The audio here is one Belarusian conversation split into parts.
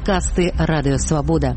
Падкасты Радыё Свабода.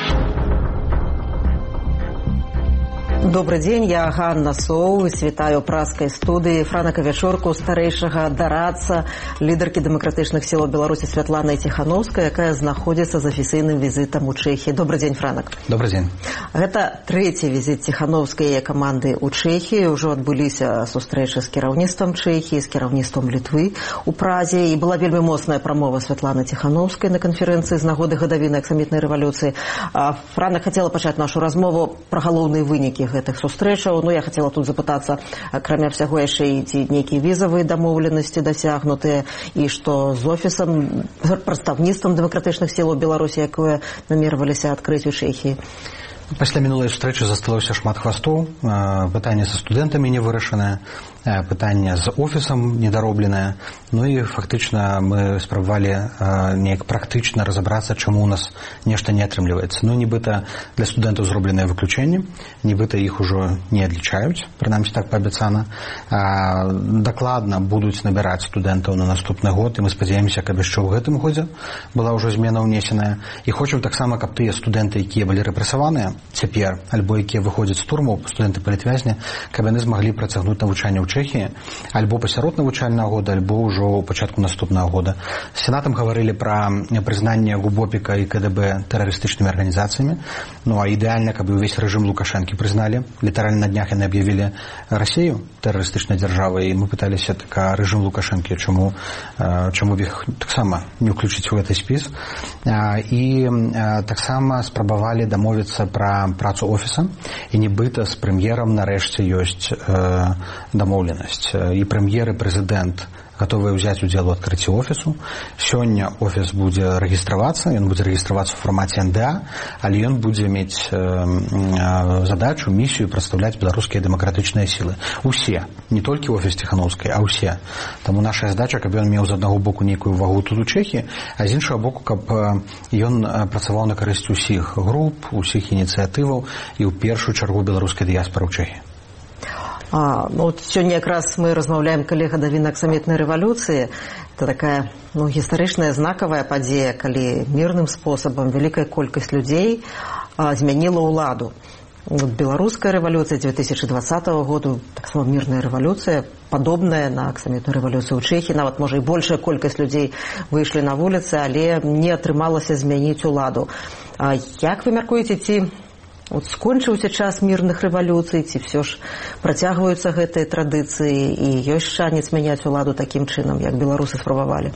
Добрый дзень, я Ганна Соус, вітаю праскай студыі Франака Вячорку, старэйшага дарадца, лідаркі дэмакратычных сілаў Беларусі Святланы Ціхановскай, якая знаходзіцца з афіцыйным візітам у Чэхіі. Добрый дзень, Франак. Добрый дзень. Гэта трэці візіт Ціхановскай яе каманды ў Чэхіі. Ужо адбыліся сустрэчы з кіраўніцтвам Чэхіі, з кіраўніцтвам Літвы ў Празе, і была вельмі моцная прамова Святланы Ціхановскай на канферэнцыі з нагоды гадавіны аксамітнай рэвалюцыі. Франак хацела пачаць нашу размову пра галоўныя вынікі гэтых сустрэчаў. Я хацела тут запытацца, акрамя всяго яшчэ і ці нейкія візавыя дамоўленасці дасягнутыя, і што з офісам, прадстаўніцтвам дэмакратычных сілаў Беларусі, якое намерваліся адкрыць у Чэхіі. Пасля мінулай сустрэчы засталося шмат хвастоў, пытанне са студэнтамі не вырашанае, пытанне з офісам недаробленае. І фактычна мы спрабавалі неяк практычна разабрацца, чаму у нас нешта не атрымліваецца. Нібыта для студэнтаў зробленыя выключэнні, нібыта іх ужо не адлічаюць, прынамсі так паабяцана. Дакладна будуць набіраць студэнтаў на наступны год, і мы спадзяемся, каб яшчэ ў гэтым годзе была ўжо змена ўнесеная. І хочам таксама, каб тыя студэнты, якія былі рэпрэсаваныя цяпер, альбо якія выходзяць з турмаў, студэнты палітвязня, каб яны змаглі працягнуць навучанне ў Чэхіі, альбо пасярод навучальнага года, альбо ўжо ў пачатку наступнага года. З сенатам гаварылі пра прызнанне ГУБОПіка і КДБ тэрарыстычнымі арганізацыямі. А ідэальна, каб увесь рэжым Лукашэнкі прызналі. Літаральна на днях яны аб'явілі Расію тэрарыстычнай дзяржавай, і мы пыталіся, рэжым Лукашэнкі, чаму б іх таксама не ўключыць у гэты спіс. І таксама спрабавалі дамовіцца пра працу офіса, і нібыта з прэм'ерам нарэшце ёсць дамоўленасць. І прэм'ер і прэзідэнт гатовыя ўзяць удзел у адкрыцці офісу. Сёння офіс будзе рэгістравацца, ён будзе рэгістравацца ў фармаце НДА, але ён будзе мець задачу, місію прадстаўляць беларускія дэмакратычныя сілы. Усе, не толькі офіс Ціхановскай, а ўсе. Таму наша задача, каб ён меў з аднаго боку нейкую вагу тут у Чэхіі, а з іншага боку, каб ён працаваў на карысць усіх груп, усіх ініцыятываў і ў першую чаргу беларускай дыяспары ў Чэхіі. Сёння якраз мы размаўляем, калі гадавіна аксамітнай рэвалюцыі. Это такая гістарычная знакавая падзея, калі мірным спосабам вялікая колькасць людзей змяніла ўладу. Беларуская рэвалюцыя 2020 году, таксама мірная рэвалюцыя, падобная на аксамітную рэвалюцыю ў Чэхіі. Нават, можа, і большая колькасць людзей выйшлі на вуліцы, але не атрымалася змяніць уладу. Як вы мяркуеце, ці скончыўся час мірных рэвалюцый, ці ўсё ж працягваюцца гэтыя традыцыі і ёсць шанец мяняць уладу такім чынам, як беларусы спрабавалі?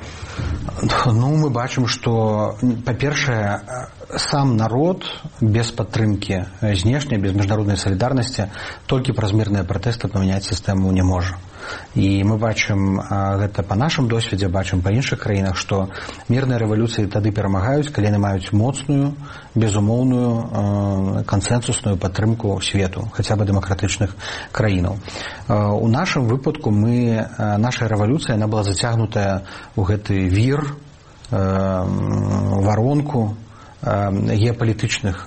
Мы бачым, што, па-першае, сам народ без падтрымкі знешняй, без міжнароднай салідарнасці толькі праз мірныя пратэсты памяняць сістэму не можа. І мы бачым гэта па нашым досведзе, бачым па іншых краінах, што мірныя рэвалюцыі тады перамагаюць, калі яны маюць моцную, безумоўную, кансэнсусную падтрымку свету, хаця бы дэмакратычных краінаў. У нашым выпадку наша рэвалюцыя, яна была зацягнутая ў гэты вір, варонку геапалітычных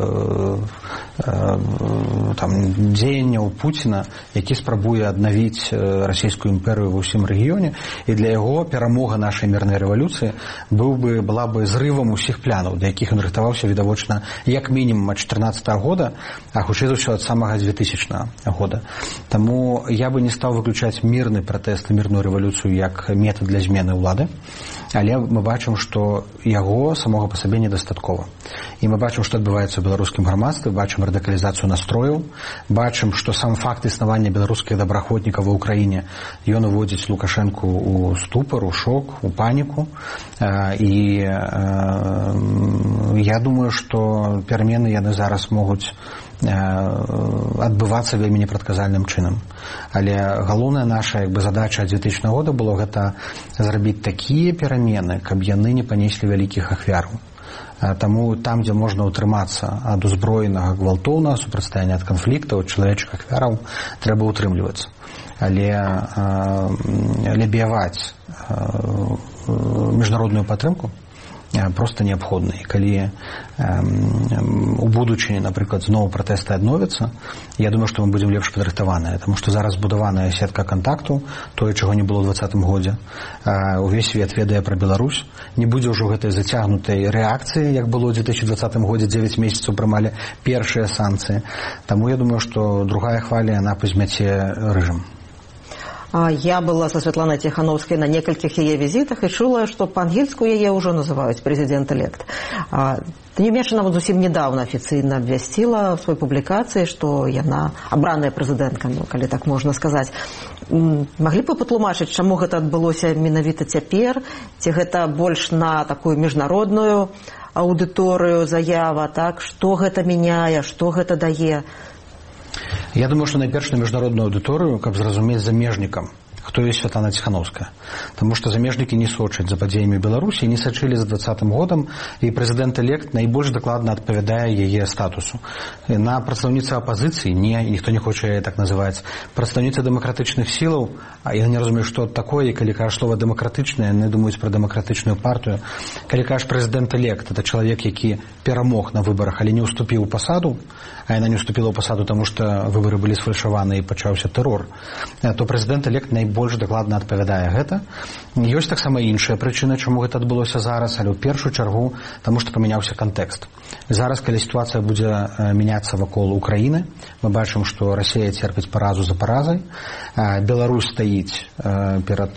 дзеянняў Пуціна, які спрабуе аднавіць расійскую імперыю ва ўсім рэгіёне, і для яго перамога нашай мірнай рэвалюцыі была бы зрывам усіх планаў, да якіх ён рыхтаваўся відавочна як мінімум ад 2014 года, а хутчэй за ўсё ад самага 2000 года. Таму я бы не стаў выключаць мірны пратэст і мірную рэвалюцыю як метад для змены ўлады, але мы бачым, што яго самога па сабе недастаткова. І мы бачым, што адбываецца ў беларускім грамадстве, бачым радыкалізацыю настрояў, бачым, што сам факт існавання беларускіх добраахвотнікаў ва ўкраіне, ён уводзіць Лукашэнку ў ступар, у шок, у паніку. І я думаю, што перамены яны зараз могуць адбывацца вельмі непрадказальным чынам. Але галоўная наша задача 2000 года было гэта зрабіць такія перамены, каб яны не панеслі вялікіх ахвяраў. Таму там, дзе можна ўтрымацца ад узброенага гвалтоўнага супрацьстаяння, ад канфліктаў, ад чалавечых ахвяраў, трэба ўтрымлівацца. Але лябіяваць міжнародную падтрымку проста неабходны. Калі у будучыні, напрыклад, зноў пратэсты адновяцца, я думаю, што мы будзем лепш падрыхтаваныя, таму што зараз будаваная сетка кантакту, тое, чаго не было ў 2020 годзе. Увесь свет ведае пра Беларусь. Не будзе ўжо гэтай зацягнутай рэакцыі, як было ў 2020 годзе, 9 месяцаў прымалі першыя санкцыі. Таму я думаю, што другая хваля, яна пазмяце рэжым. Я была со Светланой Тихановской на нескольких ее визитах и чула, что по-ангельску ее уже называют президент-элект. Тем не менее, она вот совсем недавно официально обвестила в своей публикации, что она обранная президентка, ну, коли так можно сказать. Могли бы патлумачыць, чаму гэта адбылося менавіта цяпер? Ці гэта больш на такую міжнародную аўдыторыю заява, так? Што гэта мяняе, што гэта дае? Я думаю, што найперш на міжнародную аўдыторыю, каб зразумець замежнікам, хто ёсць Святлана Тихановская. Таму што замежнікі не сочаць за падзеямі Беларусі, не сачылі за 2020 годам, і прэзідэнт-элект найбольш дакладна адпавядае яе статусу. На прадстаўніца апазіцыі не, ніхто не хоча яе так называць. Прадстаўніца дэмакратычных сілаў, а я не разумею, што такое, і калі кажа слова дэмакратычнае, яны думаюць пра дэмакратычную партыю. Калі кажа прэзідэнт-элект, это чалавек, які перамог на выбарах, але не ўступіў у пасаду, а яна не ўступіла ў пасаду, таму што выбары былі сфальшаваны і пачаўся тэрор, то прэзідэнт-элект найбольш дакладна адпавядае гэта. Ёсць таксама іншая прычына, чаму гэта адбылося зараз, але ў першую чаргу, таму што памяняўся кантэкст. Зараз, калі сітуацыя будзе мяняцца вакол Украіны, мы бачым, што Расія церпіць паразу за паразай, Беларусь стаіць перад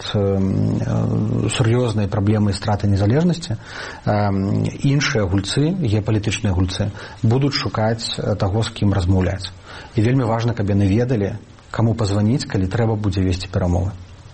сур'ёзнай праблемай страты незалежнасці, іншыя гульцы, геапалітычныя гульцы, будуць шукаць таго, з кім размаўляць. І вельмі важна, каб яны ведалі, каму пазваніць, калі трэба будзе весці перамовы.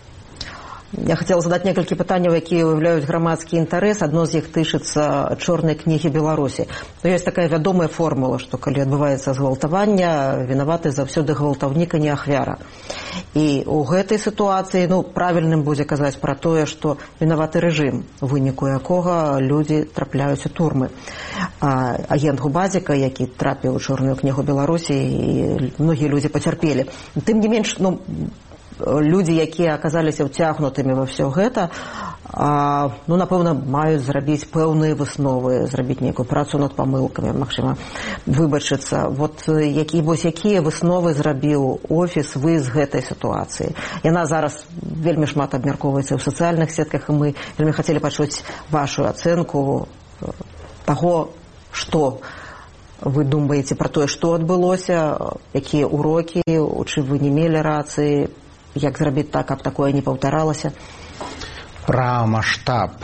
Я хотела задать несколько пытаний, якія выявляюць грамадскі інтарэс. Одно з іх тычыцца чорнай кнігі Беларусі. Но ёсць такая вядомая формула, што калі адбываецца згвалтаванне, вінаваты заўсёды гвалтаўнік, а не ахвяра. І ў гэтай сітуацыі, правільным будзе казаць пра тое, што вінаваты рэжым, у выніку якога людзі трапляюць у турмы. Агент Губазіка, які трапіў у чорную кнігу Беларусі, і многія людзі пацярпелі. Тым не менш, людзі, якія аказаліся ўцягнутымі ва ўсё гэта, напэўна, маюць зрабіць пэўныя высновы, зрабіць нейкую працу над памылкамі, магчыма, выбачыцца. Якія высновы зрабіў офіс вы з гэтай сітуацыі? Яна зараз вельмі шмат абмяркоўваецца ў сацыяльных сетках, і мы вельмі хацелі пачуць вашу ацэнку таго, што вы думаеце пра тое, што адбылося, якія ўрокі, у чым вы не мелі рацыі, як зрабіць так, каб такое не паўтаралася? Пра маштаб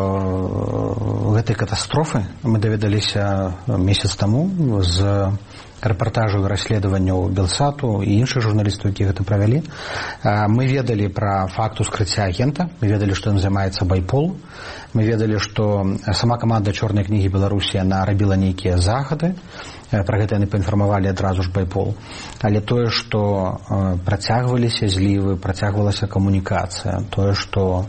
гэтай катастрофы мы даведаліся месяц таму з рэпартажаў і расследаванняў Белсату і іншых журналістаў, якія гэта правялі. Мы ведалі пра факт ускрыцця агента, мы ведалі, што ён займаецца байпол, мы ведалі, што сама каманда чорнай кнігі Беларусі, яна рабіла нейкія захады, пра гэта яны паінфармавалі адразу ж байпол. Але тое, што працягваліся злівы, працягвалася камунікацыя, тое, што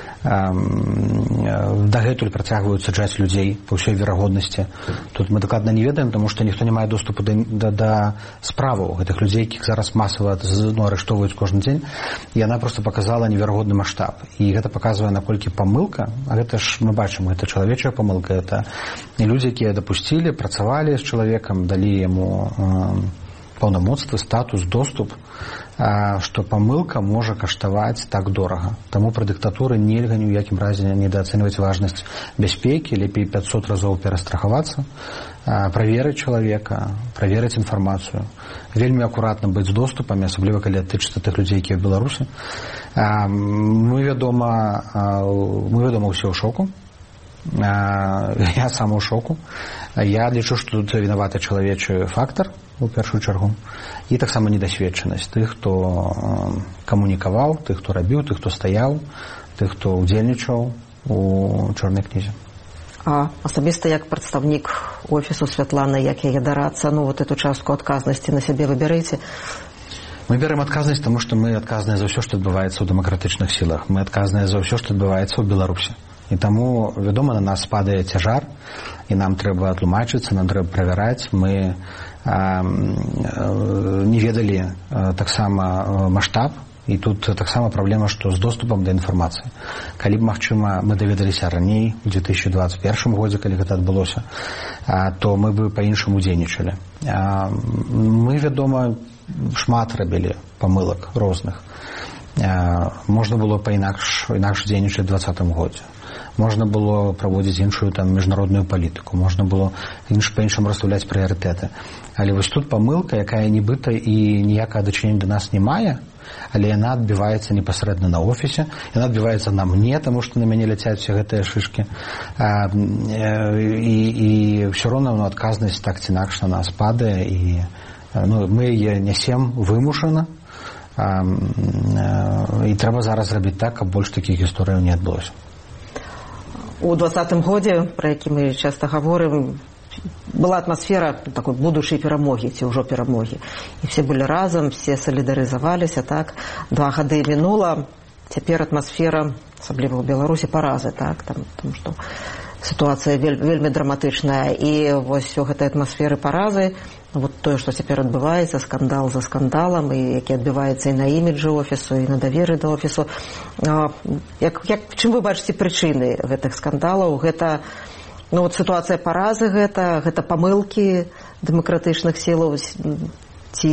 дагэтуль працягваюць саджаць людзей па ўсёй верагоднасці. Тут мы дакладна не ведаем, таму што ніхто не мае доступу да справаў гэтых людзей, якіх зараз масава арыштоўваюць кожны дзень. І яна проста паказала неверагодны маштаб. І гэта паказвае, наколькі памылка, а гэта ж мы бачым, гэта чалавечая памылка, гэта людзі, якія дапусцілі, працавалі з чалавекам, далі яму паўнамоцтвы, статус, доступ, што памылка можа каштаваць так дорага. Таму пры дыктатуры нельга ні ў якім разе недаацэньваць важнасць бяспекі, лепей 500 разоў перастрахавацца, праверыць чалавека, праверыць інфармацыю, вельмі акуратна быць з доступамі, асабліва калі тычыцца тых людзей, якія ў Беларусі. Мы, вядома, ўсе ў шоку. Я сам у шоку. Я лічу, што тут вінаваты чалавечы фактар у першую чаргу, і таксама недасведчанасць тых, хто камунікаваў, тых, хто рабіў, тых, хто стаяў, тых, хто удзельнічаў у чорнай кнізе. А асабіста як прадстаўнік офісу Святланы, як яе дарацца, эту частку адказнасці на сябе вы бярэце? Мы берем адказнасць, таму што мы адказныя за ўсё, што адбываецца ў дэмакратычных сілах. Мы адказныя за ўсё, што адбываецца ў Беларусі. І таму, вядома, на нас падае цяжар, і нам трэба тлумачыцца, нам трэба правяраць. Мы не ведалі таксама маштаб І тут таксама праблема, што з доступам да інфармацыі. Калі б, магчыма, мы даведаліся раней, у 2021 годзе, калі гэта адбылося, то мы бы па-іншаму дзейнічалі. Мы, вядома, шмат рабілі памылак розных. Можна было па-інакш дзейнічаць у 2020 годзе. Можна было праводзіць іншую там міжнародную палітыку, можна было па-іншаму расстаўляць прыярытэты. Але вось тут памылка, якая нібыта і ніякага дачынення да нас не мае, але яна адбіваецца непасрэдна на офісе, яна адбіваецца на мне, таму што на мяне ляцяць все гэтыя шышкі. І ўсё роўна адказнасць так ці інакш на нас падае, і мы яе нясем вымушана, і трэба зараз рабіць так, каб больш такіх гісторыяў не адбылося. У 2020 годзе, пра які мы часта гаворым, была атмасфера такой будучай перамогі, ці ўжо перамогі. І все былі разам, все салідарызаваліся, так. 2 гады мінула, цяпер атмасфера, асабліва ў Беларусі, паразы, так, тому што сітуацыя вельмі драматычная. І вось у гэтай атмасферы паразы, вот тое, што цяпер адбываецца, скандал за скандалам, і які адбіваецца і на іміджы офісу, і на даверы да офісу. Чым вы бачыце прычыны гэтых скандалаў? Гэта сітуацыя паразы, гэта памылкі дэмакратычных сілаў, ці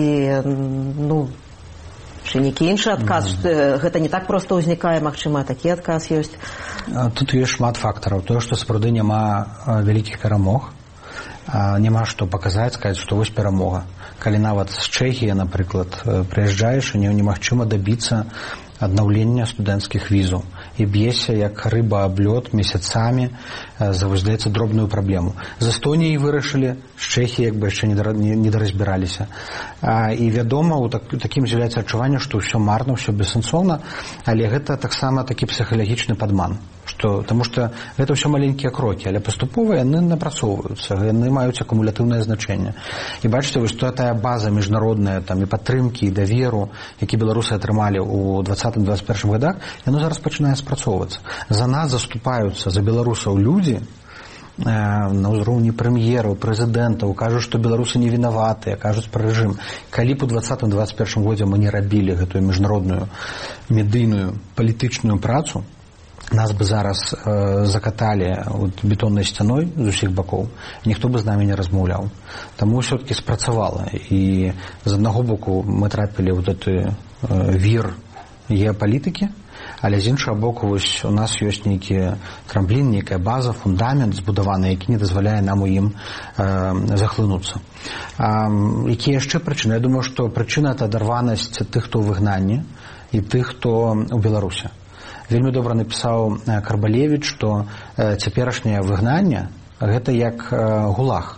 нейкі іншы адказ? Гэта не так проста ўзнікае, магчыма, такі адказ ёсць? Тут ёсць шмат фактараў. Тое, што сапраўды няма вялікіх перамог, няма што паказаць, сказаць, што вось перамога. Калі нават з Чэхіі, напрыклад, прыязджаеш, і немагчыма дабіцца аднаўлення студэнцкіх візаў. І б'ешся, як рыба аб лёд, месяцамі, здаецца, дробную праблему. З Эстоніяй вырашылі, з Чэхіі як бы яшчэ не даразбіраліся. І, вядома, у такім з'яўляецца адчуванне, што ўсё марна, ўсё бессэнсоўна, але гэта таксама такі псіхалагічны падман. Таму што гэта ўсё маленькія крокі, але паступова яны напрацоўваюцца, яны маюць акумулятыўнае значэнне. І бачыце, вось тая база міжнародная, там, і падтрымкі, і даверу, які беларусы атрымалі ў 2020-2021 годах, яно зараз пачынае спрацоўвацца. За нас заступаюцца, за беларусаў людзі на ўзроўні прэм'ераў, прэзідэнтаў, кажуць, што беларусы не вінаватыя, кажуць пра рэжым. Калі б у 2020-2021 годзе мы не рабілі гэтую міжнародную, медыйную, палітычную працу, нас бы зараз закаталі бетоннай сцяной з усіх бакоў, ніхто бы з намі не размаўляў. Таму ўсё-такі спрацавала. І з аднаго боку мы трапілі ў гэты вір геапалітыкі, але з іншага боку вось у нас ёсць нейкі трамплін, нейкая база, фундамент збудаваны, які не дазваляе нам у ім захлынуцца. Якія яшчэ прычыны? Я думаю, што прычына — это адарванасць тых, хто ў выгнанні, і тых, хто ў Беларусі. Вельмі добра напісаў Карбалевіч, што цяперашняе выгнанне — гэта як гулаг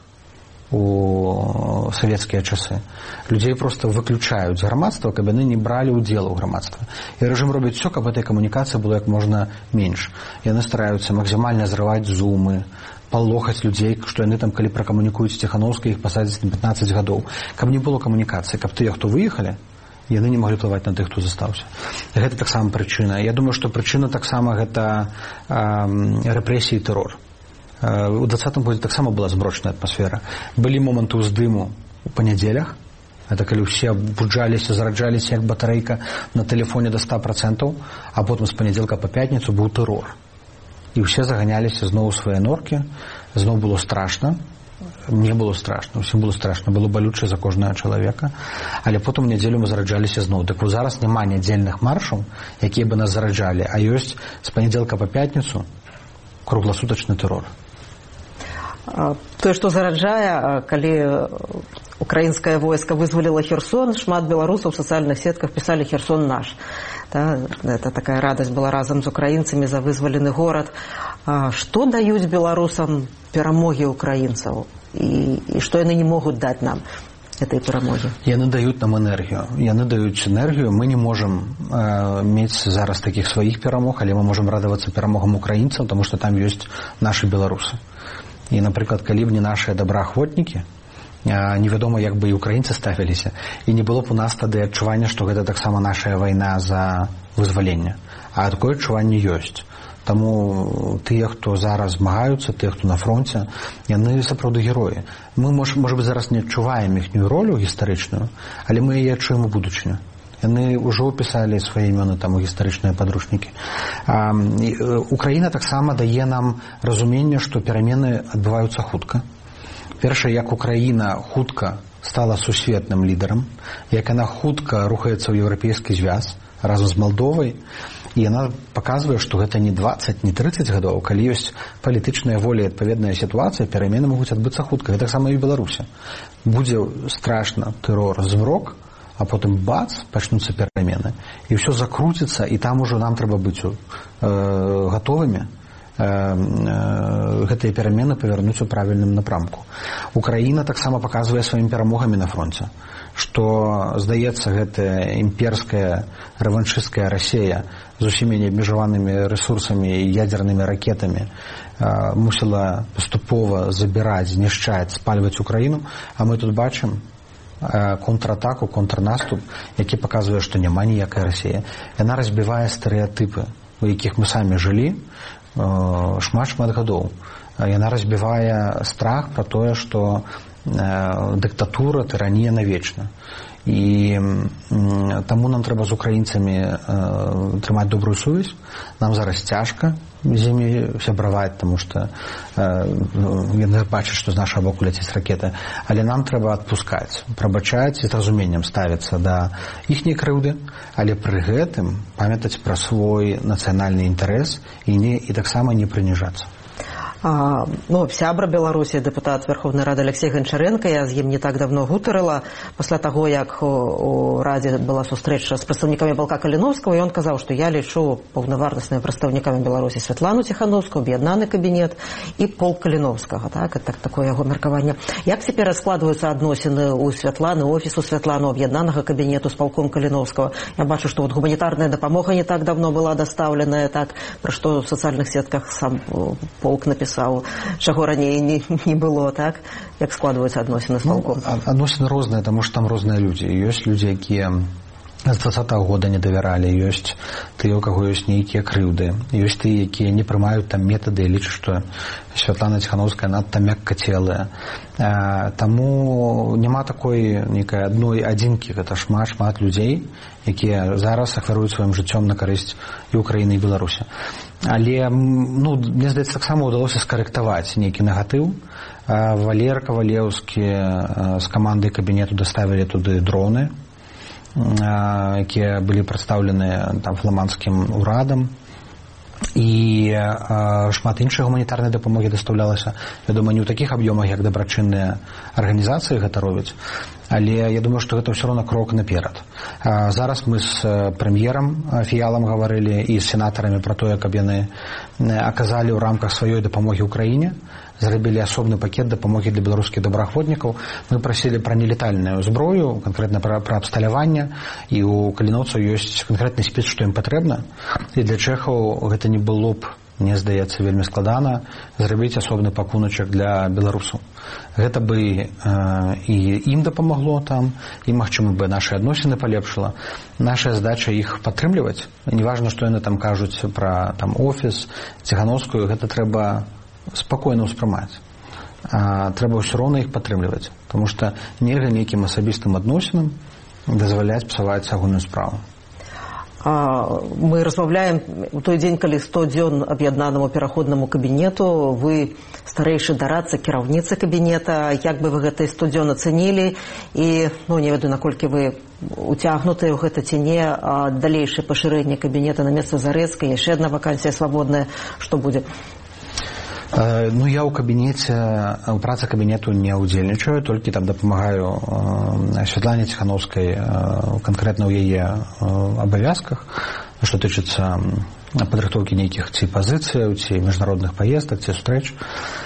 у савецкія часы. Людзей проста выключаюць з грамадства, каб яны не бралі ўдзелу ў грамадстве. І рэжым робіць усё, каб этой камунікацыі было як можна менш. Яны стараюцца максімальна зрываць зумы, палохаць людзей, што яны там, калі пракамунікуюць Ціханаўскай, іх пасадзяць на 15 гадоў. Каб не было камунікацыі, каб тыя, хто выехалі, яны не маглі плываць на тых, хто застаўся. Гэта таксама прычына. Я думаю, што прычына таксама гэта рэпрэсіі і тэрор. У 2020 годзе таксама была змрочная атмасфера. Былі моманты ўздыму у панядзелях. Это калі ўсе буджаліся, зараджаліся як батарэйка на тэлефоне до 100%, а потым з панядзелка па пятніцу быў тэрор. І ўсе заганяліся зноў у свае норкі. Зноў было страшна. Мне было страшна, усім было страшна, было балюча за кожнага чалавека, але потым у нядзелю мы зараджаліся зноў. Так зараз няма нядзельных маршаў, якія бы нас зараджалі, а ёсць з панядзелка па пятніцу кругласутачны тэрор. Тое, што зараджае, калі украінскае войска вызваліла Херсон, шмат беларусаў у сацыяльных сетках пісалі «Херсон наш». Это такая радасць была разам з украінцамі за вызвалены горад. Што даюць беларусам перамогі украінцаў? І што яны не могуць даць нам этой перамогі? Яны даюць нам энергію. Яны даюць энергію. Мы не можам мець зараз такіх сваіх перамог, але мы можам радавацца перамогам украінцаў, таму што там ёсць нашы беларусы. І, напрыклад, калі б не нашыя добраахвотнікі, невядома, як бы і украінцы ставіліся. І не было б у нас тады адчування, што гэта таксама нашая вайна за вызваленне. А такое адчуванне ёсць. Таму тыя, хто зараз змагаюцца, тыя, хто на фронце, яны сапраўды героі. Мы, можа быць, зараз не адчуваем іхнюю ролю гістарычную, але мы яе адчуем у будучыню. Яны ўжо пісалі свае імёны там у гістарычныя падручнікі. Украіна таксама дае нам разуменне, што перамены адбываюцца хутка. Першае, як Украіна хутка стала сусветным лідарам, як яна хутка рухаецца ў еўрапейскі звяз разам з Малдовай, і яна паказвае, што гэта не 20, не 30 гадоў, калі ёсць палітычная воля і адпаведная сітуацыя, перамены могуць адбыцца хутка. Гэта таксама і ў Беларусі. Будзе страшна тэрор, змрок, а потым бац, пачнуцца перамены, і ўсё закруціцца, і там ужо нам трэба быць гатовымі гэтыя перамены павярнуць у правільным напрамку. Украіна таксама паказвае сваімі перамогамі на фронце, што, здаецца, гэтая імперская рэваншысцкая Расія з усімі неабмежаванымі рэсурсамі і ядзернымі ракетамі мусіла паступова забіраць, знішчаць, спальваць Украіну, а мы тут бачым контратаку, контрнаступ, які паказвае, што няма ніякай Расіі. Яна разбівае стэрэатыпы, у якіх мы самі жылі шмат гадоў. Яна разбівае страх пра тое, што дыктатура, тыранія навечна. І таму нам трэба з украінцамі трымаць добрую сувязь. Нам зараз цяжка з імі сябраваць, таму што яны бачаць, што з нашага боку ляцяць ракеты. Але нам трэба адпускаць, прабачаць і з разуменнем ставіцца да іхняй крыўды, але пры гэтым памятаць пра свой нацыянальны інтарэс і таксама не прыніжацца. Сябра Беларусі, дэпутат Верховнай Рады Алексей Гончаренко, я з ім не так давно гутарыла, пасля таго, як у Радзе была сустрэча з прадстаўнікамі Балка Каліновскага, і ён казаў, што я лічу паўнавартаснымі прадстаўнікамі Беларусі Святлану Ціхановскую, аб'яднаны кабінет і полк Каліновскага. Такое яго меркаванне. Як цяпер складваюцца адносіны ў Святланы, офісу Святлану, аб'яднанага кабінету з палком Каліновскага? Я бачу, што гуманітарная дапамога не так давно была дастаўленая, пра што ў сацыяльных сетках сам полк напісаў, чаго раней не было, так? Як складваюцца адносіны з палком? Адносіны розныя, таму што там розныя людзі. Ёсць людзі, якія з 20-го года не давяралі, ёсць тыя, у каго ёсць нейкія крыўды, ёсць тыя, якія не прымаюць там метады і лічаць, што Святлана Ціхановская надта мяккацелая. Таму няма такой нейкай адной адзінкі, гэта шмат людзей, якія зараз ахвяруюць сваім жыццём на карысць і Украіны, і Беларусі. Але, мне здаецца, таксама ўдалося скарэктаваць нейкі негатыў. Валер Кавалеўскі з камандай кабінету даставілі туды дроны, якія былі прадстаўлены там фламандскім урадам, і шмат іншай гуманітарнай дапамогі дастаўлялася. Вядома, не ў такіх аб'ёмах, як дабрачынныя арганізацыі гэта робяць, але я думаю, што гэта ўсё роўна крок наперад. Зараз мы з прэм'ерам Фіялам гаварылі і з сенатарамі пра тое, каб яны аказалі ў рамках сваёй дапамогі ўкраіне, зрабілі асобны пакет дапамогі для беларускіх добраахвотнікаў. Мы прасілі пра нелетальную зброю, канкрэтна пра абсталяванне, і у каліноўцаў ёсць канкрэтны спіс, што ім патрэбна. І для чэхаў гэта не было б, мне здаецца, вельмі складана зрабіць асобны пакуначак для беларусаў. Гэта бы і ім дапамагло там, і, магчыма, бы нашы адносіны палепшыла. Наша задача іх падтрымліваць. Неважна, што яны там кажуць пра там офіс, Ціхановскую, гэта трэба спакойна ўспрымаць. Трэба ўсё роўна іх падтрымліваць, таму што нельга нейкім асабістым адносінам дазваляць псаваць агульную справу. Мы размаўляем у той дзень, калі 100 дзён аб'яднанаму пераходнаму кабінету. Вы старэйшы дарадца, кіраўніца кабінета. Як бы вы гэтыя 100 дзён ацэнілі? І, не ведаю, наколькі вы уцягнутыя ў гэта ці не, далейшае пашырэнне кабінета на месца Зарэцкай, яшчэ адна вакансія свабодная. Што будзе? Я ў кабінеце, у працы кабінету не ўдзельнічаю, толькі там дапамагаю Святлане Ціхановскай канкрэтна ў яе абавязках, што тычыцца падрыхтоўкі нейкіх ці пазіцыяў, ці міжнародных паездак, ці сустрэч.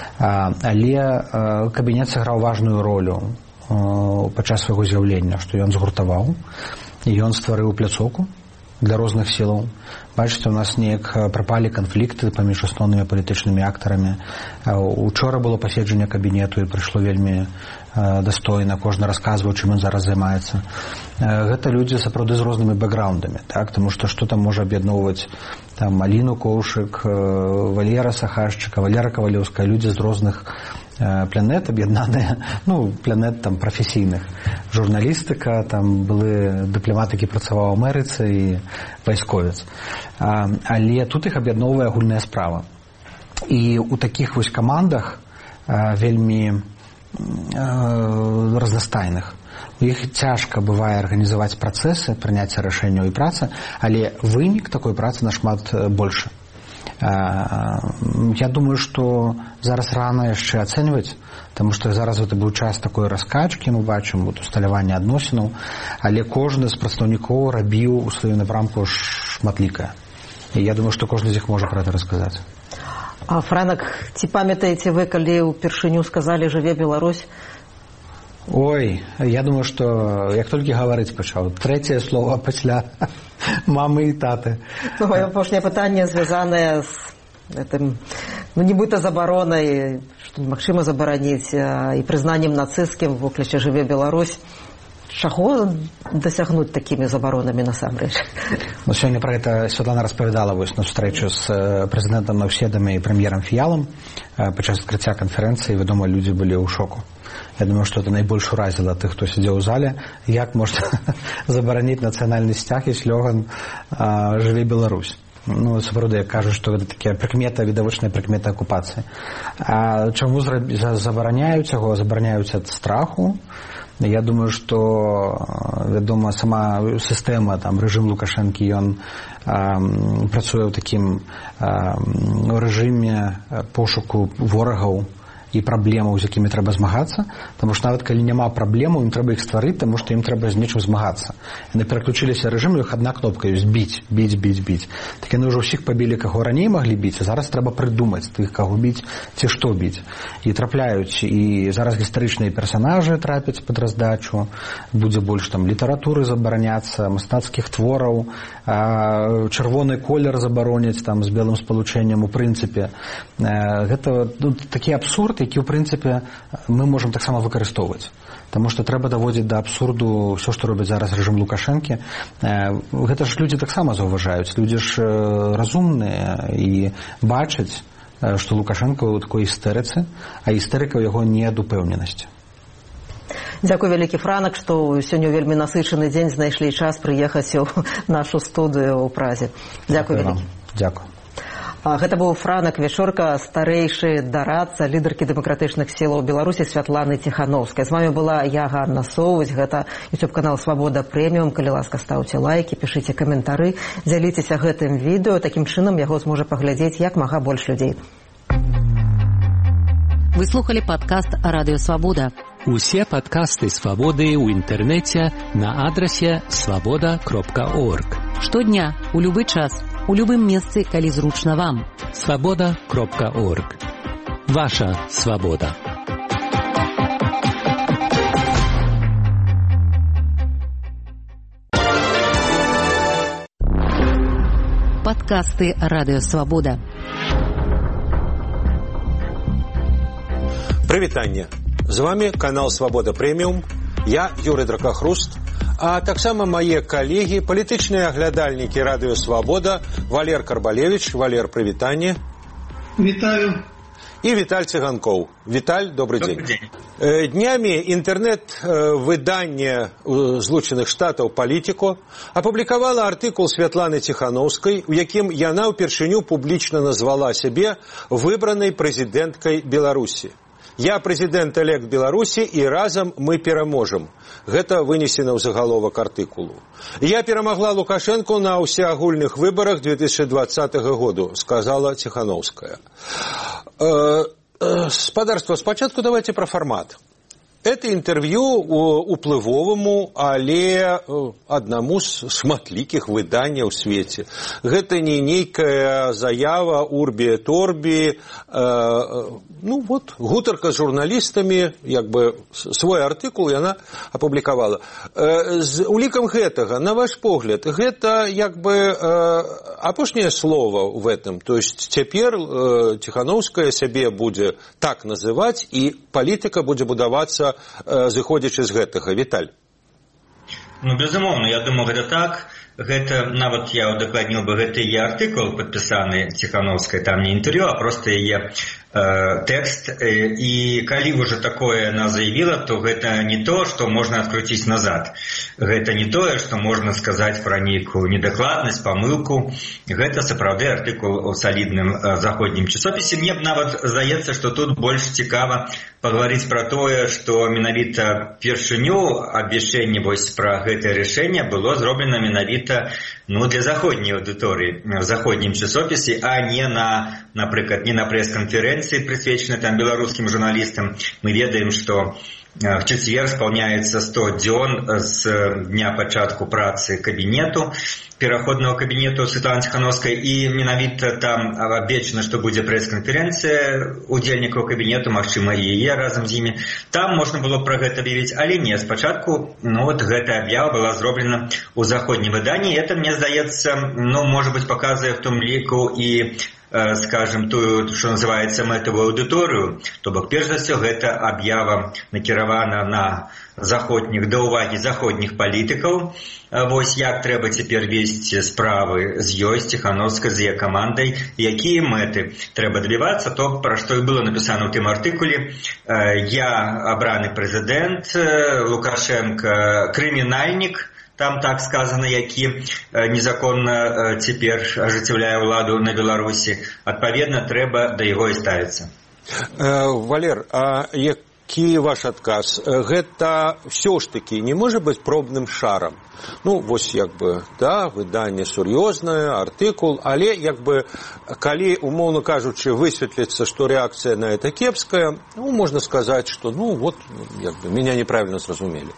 Але кабінет сыграў важную ролю падчас свайго з'яўлення, што ён згуртаваў, і ён стварыў пляцоўку для розных сілаў. Бачыце, у нас неяк прапалі канфлікты паміж асноўнымі палітычнымі актарамі. Учора было паседжанне кабінету, і прыйшло вельмі дастойна, кожны расказваў, чым ён зараз займаецца. Гэта людзі сапраўды з рознымі бэкграўндамі, так? Таму што там можа аб'ядноўваць там Аліну Коўшык, Валера Сахашчыка, Валера Кавалеўская, людзі з розных планет аб'яднаныя, планет там прафесійных. Журналістыка, там былы дыпламат, які працаваў у Амерыцы і вайсковец. Але тут іх аб'ядноўвае агульная справа. І ў такіх вось камандах вельмі разнастайных. У іх цяжка бывае арганізаваць працэсы, прыняцця рашэнняў і працы, але вынік такой працы нашмат большы. Я думаю, што зараз рана яшчэ ацэньваць, таму што зараз гэта быў час такой раскачкі, мы бачым усталявання адносінаў, але кожны з прадстаўнікоў рабіў у сваім напрамку шматлікае. І я думаю, што кожны з іх можа пра гэта расказаць. А, Франак, ці памятаеце вы, калі ўпершыню сказалі «Жыве Беларусь»? Ой, я думаю, што як толькі гаварыць пачаў, трэцяе слова пасля мамы і таты. Маё апошняе пытанне звязанае з гэтым, нібыта забаронай, што немагчыма забараніць, і прызнаннем нацысцкім в вокліча «Жыве Беларусь». Чаго дасягнуць такімі забаронамі насамрэч? Сёння пра гэта Святлана распавядала на сустрэчу з прэзідэнтам Наўседам і прэм'ерам Фіялам падчас адкрыцця канферэнцыі. Вядома, людзі былі ў шоку. Я думаю, што это найбольш уразіла тых, хто сядзеў у зале. Як можна забараніць нацыянальны сцяг і слёган «Жыве Беларусь»? Сапраўды, як кажуць, што гэта такая прыкмета, відавочная прыкмета акупацыі. А чаму забараняюць яго? Забараняюць ад страху. Я думаю, што, вядома, сама сістэма, рэжым Лукашэнкі, ён працуе ў такім рэжыме пошуку ворагаў і праблемаў, з якімі трэба змагацца, таму што нават калі няма праблемаў, ім трэба іх стварыць, таму што ім трэба з нечым змагацца. Яны пераключыліся рэжым, іх адна кнопка ёсць біць. Так яны ўжо ўсіх пабілі, каго раней маглі біць, а зараз трэба прыдумаць тых, каго біць ці што біць. І трапляюць, і зараз гістарычныя персанажы трапяць пад раздачу, будзе больш літаратуры забараняцца, мастацкіх твораў, чырвоны колер забароняць з белым спалучэннем у прынцыпе. Гэта такі абсурд, які, ў прынцыпе, мы можам таксама выкарыстоўваць. Таму што трэба даводзіць да абсурду ўсё, што робіць зараз рэжым Лукашэнкі. Гэта ж людзі таксама заўважаюць. Людзі ж разумныя і бачаць, што Лукашэнка ў такой істэрыцы, а істэрыка ў яго не ад упэўненасці. Дзякуй вялікі, Франак, што сёння вельмі насычаны дзень знайшлі час прыехаць у нашу студыю ў Празе. Дзякуй вялікі. Дзякуй. Гэта быў Франак Вячорка, старэйшы дарадца лідаркі дэмакратычных сілаў Беларусі Святланы Ціханаўскай. З вами была я, Ганна Соўваць. Гэта YouTube-канал «Свабода Прэміум». Калі ласка, стаўце лайкі, пішыце каментары, дзяліцеся гэтым відэо. Такім чынам яго зможа паглядзець як мага больш людзей. Вы слухали падкаст «Радыё Свабода». Усе падкасты «Свабоды» ў інтэрнэце на адрасе свабода.орг. Штодня, у любы час, у любым месцы, калі зручна вам. свабода.орг. Ваша свабода. Падкасты «Радыё Свабода». Прывітанне. З вами канал «Свабода Прэміум». Я Юрый Дракахруст. А таксама мае калегі, палітычныя аглядальнікі радыё «Свабода» Валер Карбалевич. Валер, прывітанне. Вітаю. И Виталь Цыганков. Виталь, добрый день. Днями интернет-выдание Злучаных Штатаў «Политико» апублікавала артыкул Святланы Ціханаўскай, у якім яна ўпершыню публічна назвала сябе выбранай прэзідэнткай Беларусі. Я прэзідэнт-элект Беларусі, і разам мы пераможам. Гэта вынесена ў загаловак артыкулу. Я перамагла Лукашэнку на ўсеагульных выбарах 2020 году, сказала Ціханаўская. Спадарства, спачатку давайте про формат. Это интервью уплывовому, але аднаму з шматлікіх выданняў у свеце. Гэта не нейкая заява урби et orbi, гутарка з журналістамі, свой артыкул яна апублікавала. З улікам гэтага, на ваш погляд, гэта апошняе слово в этом. То есть цяпер Ціханаўская сябе будзе так называць, і палітыка будзе будавацца зыходзячы з гэтага. Віталь. Безумоўна, я думаю, гэта так. Гэта, нават я удакладніў бы, гэта і артыкул падпісаны Ціханаўскай, там не інтэрв'ю, а проста яе тэкст, і калі ўжо такое яна заявіла, то гэта не то, што можна адкруціць назад. Гэта не тое, што можна сказаць пра нейкую недакладнасць, памылку. Гэта сапраўды артыкул у салідным заходнім часопісе. Мне б нават здаецца, што тут больш цікава паговорыць пра тое, што менавіта першыню абвяшчэнне вось пра гэтае рашэнне было зроблена менавіта для заходняй аўдыторыі в заходнім часопісе, а не на, напрыклад, не на прэс-канферэнцыі, прысвечанай там беларускім журналістам. Мы ведаем, што в чацвер спаўняецца 100 дзён з дня пачатку працы кабінету, пераходнага кабінету Светланы Ціхановскай, і менавіта там абвешчана, што будзе прэс-канферэнцыя удзельнікаў кабінету, магчыма, і яе разам з імі. Там можна было пра гэта аб'явіць, але не, спачатку гэтая аб'ява была зроблена ў заходнім выданні. Это, мне здаецца, можа быць, паказвае в том ліку і скажем, тую, што называецца мэтавую аўдыторыю, то бок, перш за ўсё, гэта аб'ява накіравана на заходніх, да ўвагі заходніх палітыкаў. Вось як трэба цяпер весці справы з ёй, з Ціхановскай, з яе камандай, якія мэты трэба добівацца, то, пра што і было напісана ў тым артыкуле. Я абраны прэзідэнт, Лукашенко крымінальнік, там так сказано, які незаконна цяпер ажыццяўляе ўладу на Беларусі. Адпаведна, трэба да яго і ставіцца. Валер, а які ваш адказ? Гэта ўсё ж такі не можа быць пробным шарам? Вось да, выданне сур'ёзнае, артыкул, але калі, умоўна кажучы, высветліцца, што рэакцыя на это кепская, можна сказаць, што меня неправільна зразумелі.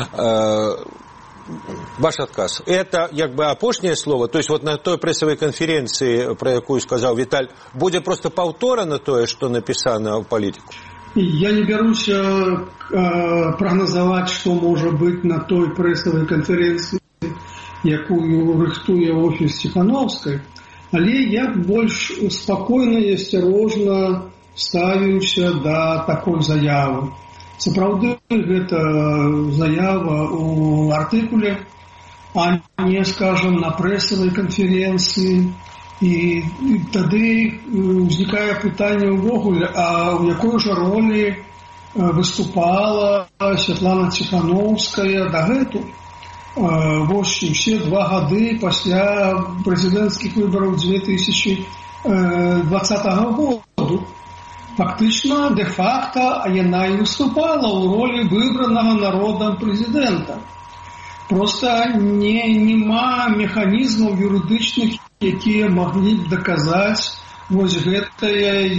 Ваш адказ. Это апошняе слово, то есть на той прэсавай канферэнцыі, пра якую сказаў Віталь, будзе просто паўторана тое, што напісана ў палітыку? Я не бяруся прагназаваць, што можа быць на той прэсавай канферэнцыі, якую рыхтуе офіс Ціхановскай, але я больш спакойна і асцярожна ставіўся да такой заявы. Сапраўды, гэта заява ў артыкуле, а не, скажем, на прэсавай канферэнцыі. І тады ўзнікае пытанне ўвогуле, а ў якой жа ролі выступала Светлана Ціхановская дагэтуль. Вось усе 2 гады пасля прэзідэнцкіх выбараў 2020 году. Фактычна, де-факта, яна і выступала ў ролі выбранага народам прэзідэнта. Проста нема механізмаў юрыдычных, якія маглі б даказаць вось гэты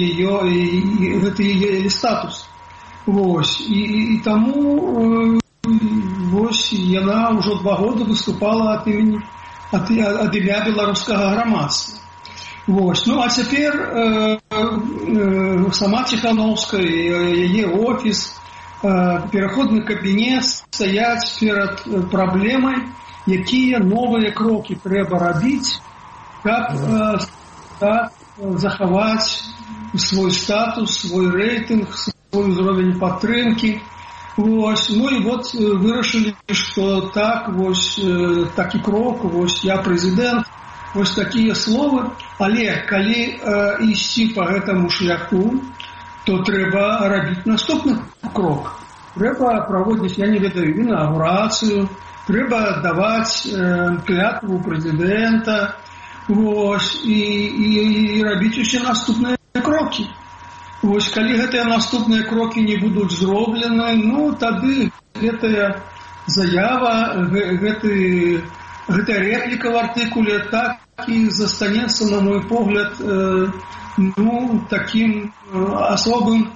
яе статус. Вось. І таму вось яна ўжо 2 годы выступала ад імя беларускага грамадства. Вось. А цяпер сама Ціхановская, яе офіс, пераходны кабінет стаяць перад праблемай, якія новыя крокі трэба рабіць, каб захаваць свой статус, свой рэйтынг, свой узровень падтрымкі. Вось. І вырашылі, што такі крок, я прэзідэнт, вось такія словы, але калі ісці па гэтаму шляху, то трэба рабіць наступны крок. Трэба праводзіць, я не ведаю, інаўгурацыю, трэба даваць клятву прэзідэнта, і рабіць усе наступныя крокі. Вось калі гэтыя наступныя крокі не будуць зроблены, тады гэтая заява, гэтая рэпліка в артыкуле так і застанецца, на мой погляд, таким особым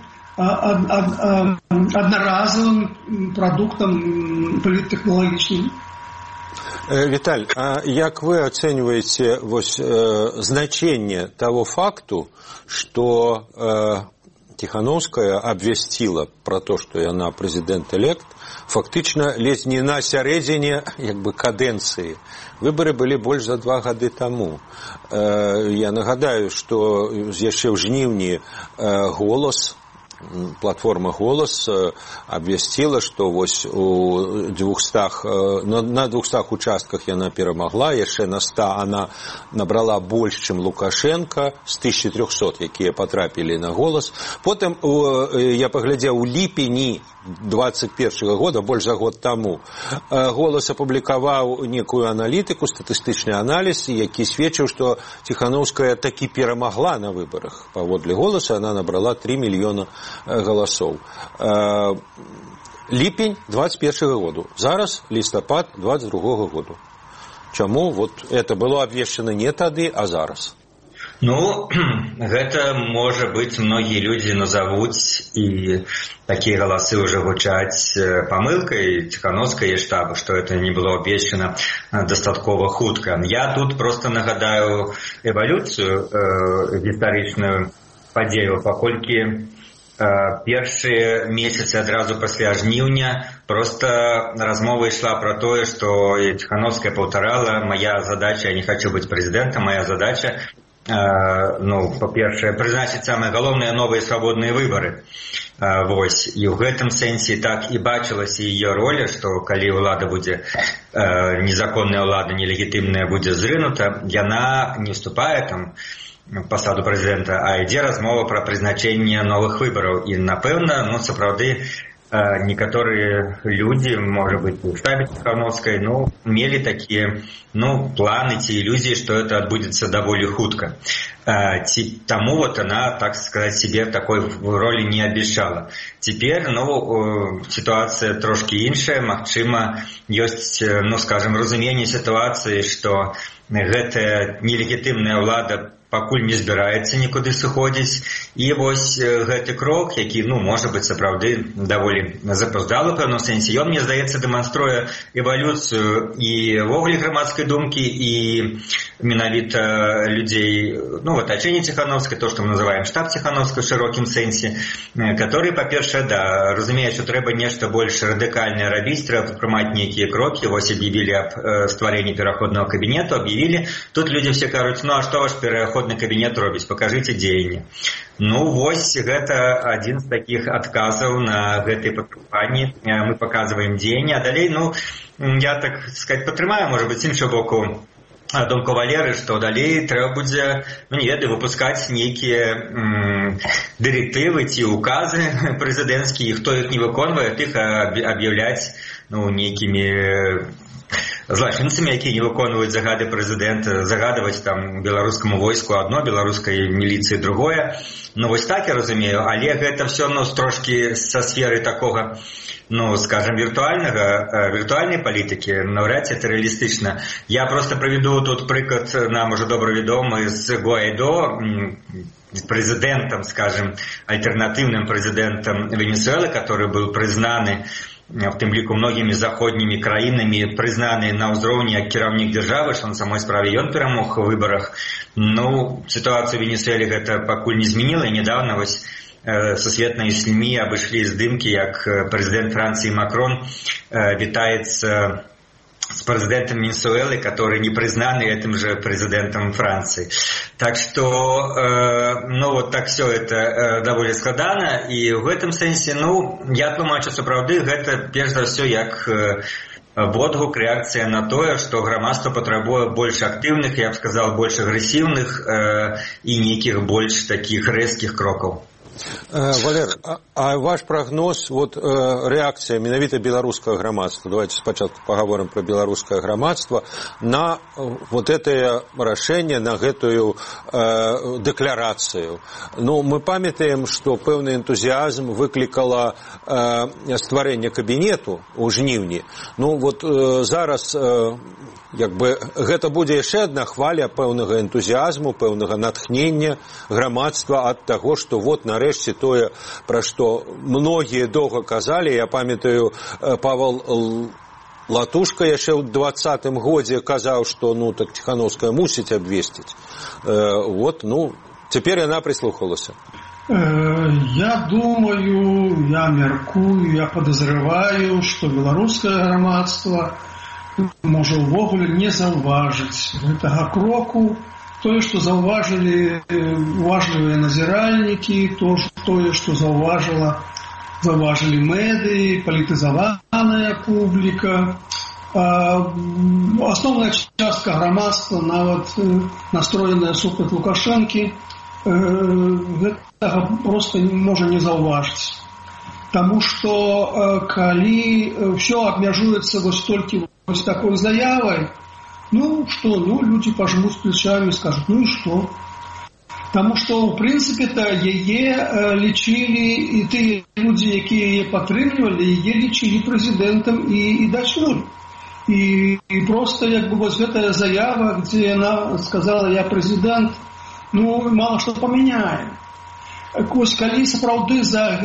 одноразовым продуктом политтехнологичным. Виталь, а як вы оцениваете значение того факту, что Ціхановская обвестила про то, что она президент-элект, фактично ледь не на сярэдзіне кадэнцыі. Выборы были больш за 2 гады тому. Я нагадаю, что яшчэ ў жніўні «Голас» платформа «Голос» абвясціла, што вось на 200 участках яна перамагла, яшчэ на 100 она набрала больш, чым Лукашенко, з 1300, якія патрапілі на «Голос». Потым я паглядзеў у ліпені 21 года, больш за год таму, «Голос» апублікаваў некую аналітыку, статыстычны аналіз, які сведчыў, што Ціханаўская такі перамагла на выбарах. Паводле «Голоса» она набрала 3 мільёна галасоў. Ліпень 21 году. Зараз лістапад 22 году. Чаму вот это было абвешчана не тады, а зараз? Ну, гэта, можа быць, многія людзі назавуць, і такія галасы ўжо гучаць памылкай Ціханаўскай і штаба, што это не было абвешчана дастаткова хутка. Я тут просто нагадаю эвалюцыю гістарычную падзею, паколькі першыя месяцы адразу пасля жніўня просто размова ішла про тое, што Ціханаўская паўтарала: моя задача, я не хочу быць прэзідэнтам, моя задача, па-першае, прызначыць самыя галоўныя новыя свабодныя выбары. Вось. І ў гэтым сэнсе так і бачылася яе роля, што калі ўлада будзе, незаконная ўлада, нелегітымная будзе зрынута, яна не вступае там пасаду прэзідэнта, а ідзе размова пра прызначэнне новых выбараў. І, напэўна, сапраўды, некаторыя людзі, можа быць, у штабе Ціханаўскай, мелі такія, планы ці ілюзіі, што это адбудзецца даволі хутка. Таму вот она, так сказать, себе такой роли не обещала. Теперь, ситуация трошки іншая, магчыма, ёсць, скажем, разуменне ситуации, что гэтая нелегітымная ўлада пакуль не збіраецца нікуды сыходзіць, і вось гэты крок, які, можа быць, сапраўды даволі запоздалы ў пэўным сэнсе, ён, мне здаецца, дэманструе эвалюцыю і ввогуле грамадскай думкі, і менавіта людзей, в оточении Ціханаўскай, то, что мы называем штаб Ціханаўскай в широкім сэнсе, которые, па-першае, разумеюць, што трэба нешта больш радыкальнае рабіць, трэба прымаць нейкія крокі, вось аб'явілі аб стварэнні пераходнага кабінету, аб'явілі, тут людзі все кажуць, а што ваш пераходны кабінет робіць, пакажыце дзеянні. Вось гэта адзін з такіх адказаў на гэтай патрабаванні, мы паказваем дзеянні, а далей, я, так сказать, падтрымаю, можа быць, іншого боку, думку Валеры, што далей трэба будзе, не ведаю, выпускаць нейкія дырэктывы ці указы прэзідэнцкія, і хто іх не выконвае, тых аб'яўляць нейкімі злачынцамі, якія не выконваюць загады прэзідэнта, загадаваць там беларускаму войску адно, беларускай міліцыі другое. Вось так я разумею, але гэта все трошки са сферы такога, скажем, віртуальнай палітыкі, наўрад ці это рэалістычна. Я просто приведу тут прыклад, нам уже добра вядомы, з Гуайдо, прэзідэнтам, скажем, альтэрнатыўным прэзідэнтам Венесуэлы, который был прызнаны в тым ліку многімі заходнімі краінамі, прызнаны на ўзроўні як кіраўнік дзяржавы, што на самой справе ён перамог у выбарах. Сітуацыю в Венесуэле гэта пакуль не змяніла, і недавно вось сусветныя СМІ абышлі здымкі, як прэзідэнт Францыі Макрон вітаецца с президентом Венесуэлы, который не признанный этим же президентом Франции. Так что, вот так все это довольно складано, и в этом сенсе, я тлумачу, сапраўды, гэта перш за все як водгук, реакция на тое, что грамадства патрабуе больш актыўных, я б сказал, больш агрэсіўных и нейкіх больш таких рэзкіх крокаў. Валер, а ваш прогноз, реакция менавіта беларускага грамадства, давайте спачатку поговорим про беларускае грамадства, на это рашэнне, на гэтую дэкларацыю. Мы памятаем, што пэўны энтузіазм выклікала стварэнне кабінету ў жніўні. Зараз гэта будзе яшчэ адна хваля пэўнага энтузіазму, пэўнага натхнення грамадства ад таго, што нарэшце тое, пра што многія доўга казалі. Я памятаю, Павел Латушка яшчэ ў 20-м годзе казаў, што так Ціханаўская мусіць абвесціць. Цяпер яна прыслухалася. Я думаю, я мяркую, я падазраваю, што беларускае грамадства можа ўвогуле не заўважыць гэтага кроку. Тое, што заўважылі уважлівыя назіральнікі, то, што тое, што заўважылі медыі, палітызаваная публіка. Асноўная частка грамадства, нават настроеная супраць Лукашэнкі, гэтага проста можа не заўважыць. Таму што калі ўсё абмяжуецца вось толькі вось такой заявай, людзі пажмуць плечамі і скажуць, і што? Таму што, ў прынцыпе-то, яе лічылі, і тыя людзі, якія яе падтрымлівалі, яе лічылі прэзідэнтам і дачулі. І проста, вось гэтая заява, дзе яна сказала, я прэзідэнт, мала што памяняе. Вось калі сапраўды за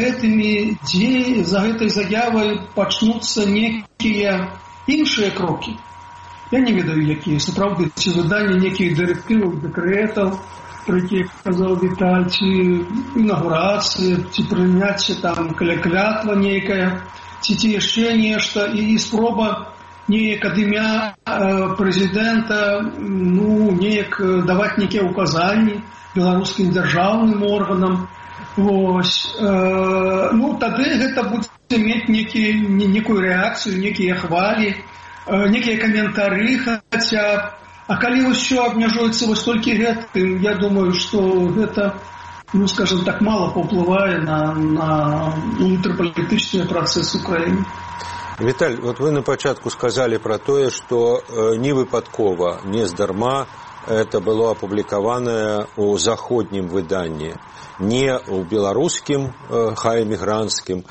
гэтай заявай пачнуцца некія іншыя крокі, я не ведаю, якія, сапраўды, ці выданне некіх дырэктываў, дэкрэтаў, про якіх казаў Віталь, ці інаўгурацыя, ці прыняцце там клятва нейкая, ці яшчэ нешта, і спроба неяк ад імя прэзідэнта, неяк даваць нейкія ўказанні беларускім дзяржаўным органам. Вось. Тады гэта будзе мець некую рэакцыю, некія хвалі, некія каментары хаця. А калі ўсё абмяжуецца вось толькі гэтым, я думаю, што гэта, скажем так, мала паўплывае на унутрыпалітычны працэс Украіны. Віталь, вот вы на пачатку сказали про тое, што не выпадкова, не здарма это было апублікаванае ў заходнім выданні, не ў беларускім, хай эмігранцкім,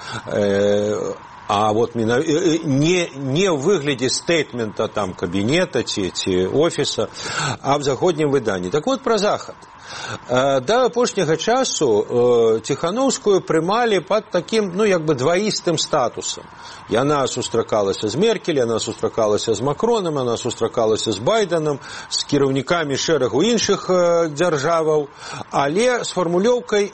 а вот не ў выглядзе стейтмента там кабінета ці офіса, а в заходнім выданні. Так вот, про Захад. Да апошняга часу Ціханаўскую прымалі пад такім, дваістым статусам. Яна сустракалася з Меркель, яна сустракалася з Макронам, яна сустракалася з Байденам, з кіраўнікамі шэрагу іншых дзяржаваў, але з фармулёўкай